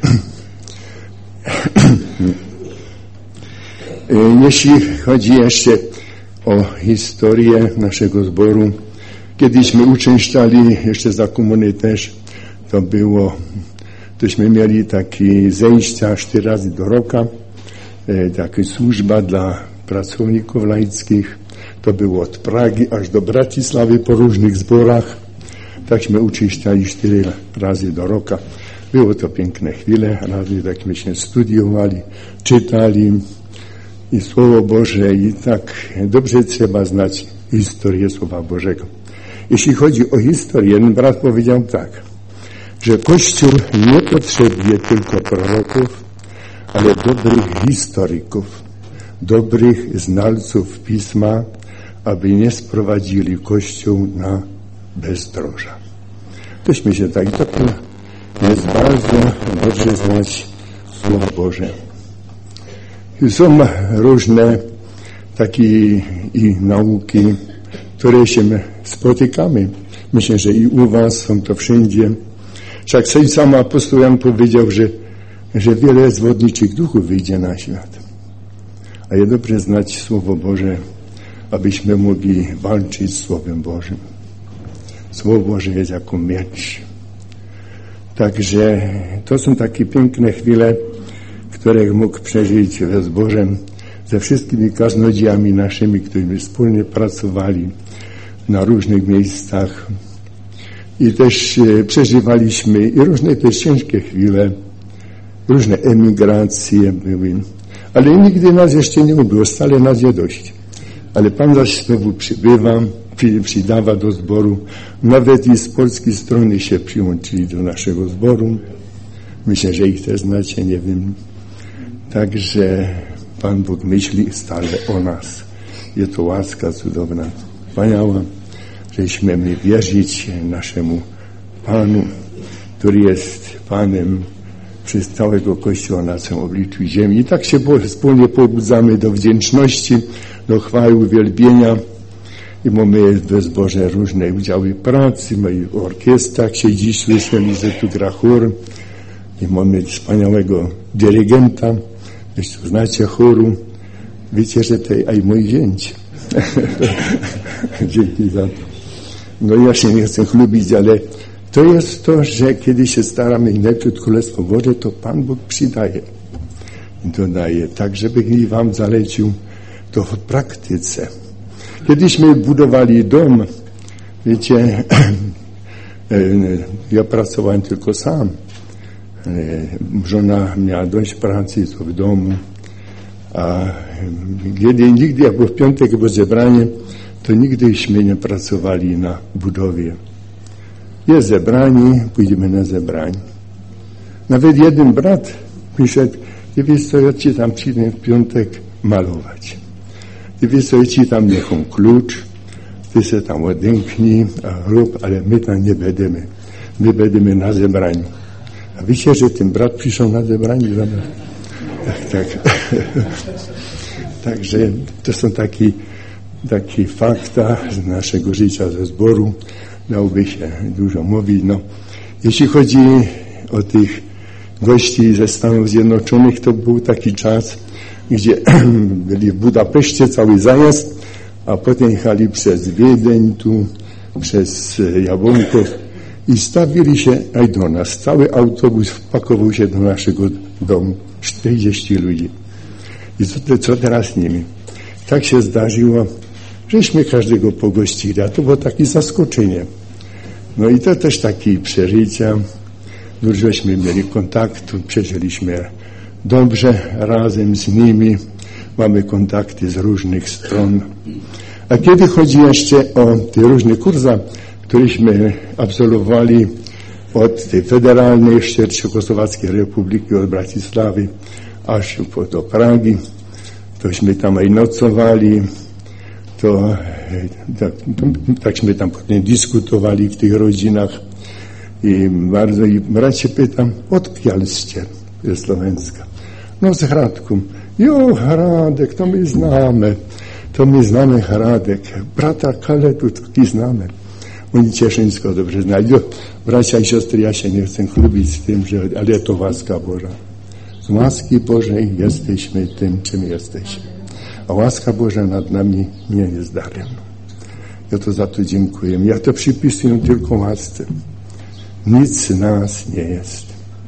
Jeśli chodzi jeszcze o historię naszego zboru, kiedyśmy uczęszczali, jeszcze za komuny też, to było, tośmy mieli takie zejścia cztery razy do roku, e, taka służba dla pracowników laickich. To było od Pragi aż do Bratysławy po różnych zborach. Takśmy uczęszczali cztery razy do roku. Było to piękne chwile, razy takśmy się studiowali, czytali i Słowo Boże i tak dobrze trzeba znać historię Słowa Bożego. Jeśli chodzi o historię, jeden brat powiedział tak, że Kościół nie potrzebuje tylko proroków, ale dobrych historyków, dobrych znalców Pisma, aby nie sprowadzili Kościół na bezdroża. Tośmy się tak, to jest bardzo dobrze znać Słowo Boże. Są różne takie i nauki, które się spotykamy. Myślę, że i u was są to wszędzie. Wszak sam apostoł Jan powiedział, że, że wiele zwodniczych duchów wyjdzie na świat. A jest dobrze znać Słowo Boże, abyśmy mogli walczyć z Słowem Bożym. Słowo Boże jest jako miecz. Także to są takie piękne chwile, które mógł przeżyć we zborze ze wszystkimi kaznodziejami naszymi, którymi wspólnie pracowali na różnych miejscach. I też e, przeżywaliśmy i różne też ciężkie chwile, różne emigracje były. Ale nigdy nas jeszcze nie było, stale nas jest dość. Ale Pan zaś znowu przybywa, przy, przydawa do zboru. Nawet i z polskiej strony się przyłączyli do naszego zboru. Myślę, że ich też znacie, nie wiem. Także Pan Bóg myśli stale o nas. Jest to łaska cudowna, wspaniała, że śmiemy wierzyć naszemu Panu, który jest Panem przez całego Kościoła na całym obliczu ziemi. I tak się wspólnie pobudzamy do wdzięczności, do chwały, uwielbienia. I mamy w zborze różne udziały pracy, my w orkiestrach się dziś słyszeli, że tu gra chór. i mamy wspaniałego dyrygenta, jeszcze znacie chóru. Wiecie, że to i mój zięć. Dzięki za to. No ja się nie chcę chlubić, ale to jest to, że kiedy się staramy inaczej Królestwo Boże, to Pan Bóg przydaje. Dodaje, tak żeby i wam zalecił to w praktyce. Kiedyśmy budowali dom, wiecie, ja pracowałem tylko sam. Żona miała dość pracy, to w domu. A kiedy nigdy, jak było w piątek było zebranie, to nigdyśmy nie pracowali na budowie. Jest zebranie, pójdziemy na zebranie. Nawet jeden brat przyszedł, ty wiesz co, ja ci tam przyjdę w piątek malować. Ty wiesz co, ja ci tam niechą klucz, ty se tam odęknij, a rób, ale my tam nie będziemy. My będziemy na zebraniu. A wiecie, że ten brat przyszedł na zebranie? Tak, tak. Także to są takie, takie fakta z naszego życia, ze zboru. Dałoby się dużo mówić. No, jeśli chodzi o tych gości ze Stanów Zjednoczonych, to był taki czas, gdzie byli w Budapeszcie cały zajazd, a potem jechali przez Wiedeń, tu przez Jabłonków i stawili się aj do nas. Cały autobus wpakował się do naszego domu. czterdzieści ludzi. I co, co teraz z nimi? Tak się zdarzyło, żeśmy każdego pogościli, a to było takie zaskoczenie. No i to też takie przeżycia. Dużośmy mieli kontaktu, przeżyliśmy dobrze razem z nimi. Mamy kontakty z różnych stron. A kiedy chodzi jeszcze o te różne kursy, któreśmy absolwowali od tej federalnej jeszcze Czechosłowackiej Republiki, od Bratysławy aż do Pragi, tośmy tam i nocowali, to tak, takśmy tam potem dyskutowali w tych rodzinach i bardzo, i brat się pytam, odkialście jest Słowenska? No z Hradku. Jo, Hradek, to my znamy, to my znamy Hradek, brata Kaletu taki znamy. Oni Cieszyńsko dobrze znali. Bracia i siostry, ja się nie chcę chlubić z tym, że, ale to łaska Boża. Z łaski Bożej jesteśmy tym, czym jesteśmy. A łaska Boża nad nami nie jest darem. Ja to za to dziękuję. Ja to przypisuję tylko łasce. Nic z nas nie jest.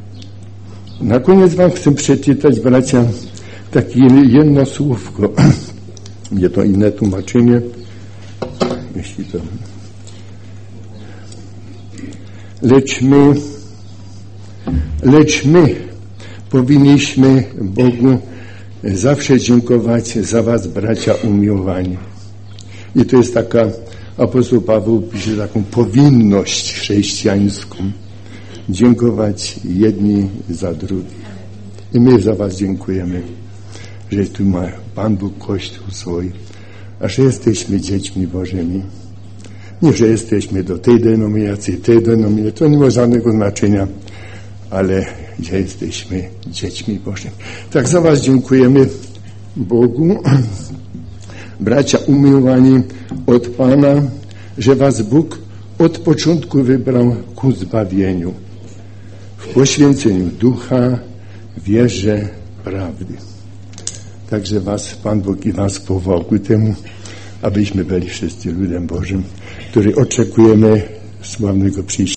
Na koniec wam chcę przeczytać, bracia, takie jedno słówko. Nie to inne tłumaczenie. Jeśli to... Lecz my, lecz my powinniśmy Bogu zawsze dziękować za was, bracia umiłowani. I to jest taka, apostoł Paweł pisze taką powinność chrześcijańską. Dziękować jedni za drugich. I my za was dziękujemy, że tu ma Pan Bóg Kościół swój, a że jesteśmy dziećmi Bożymi. Nie, że jesteśmy do tej denominacji, tej denominacji, to nie ma żadnego znaczenia, ale że jesteśmy dziećmi Bożymi. Tak za was dziękujemy Bogu, bracia umiłowani od Pana, że was Bóg od początku wybrał ku zbawieniu, w poświęceniu ducha, wierze, prawdy. Także was Pan Bóg i was powołał ku temu, abyśmy byli wszyscy ludem Bożym, który oczekujemy sławnego przyjścia.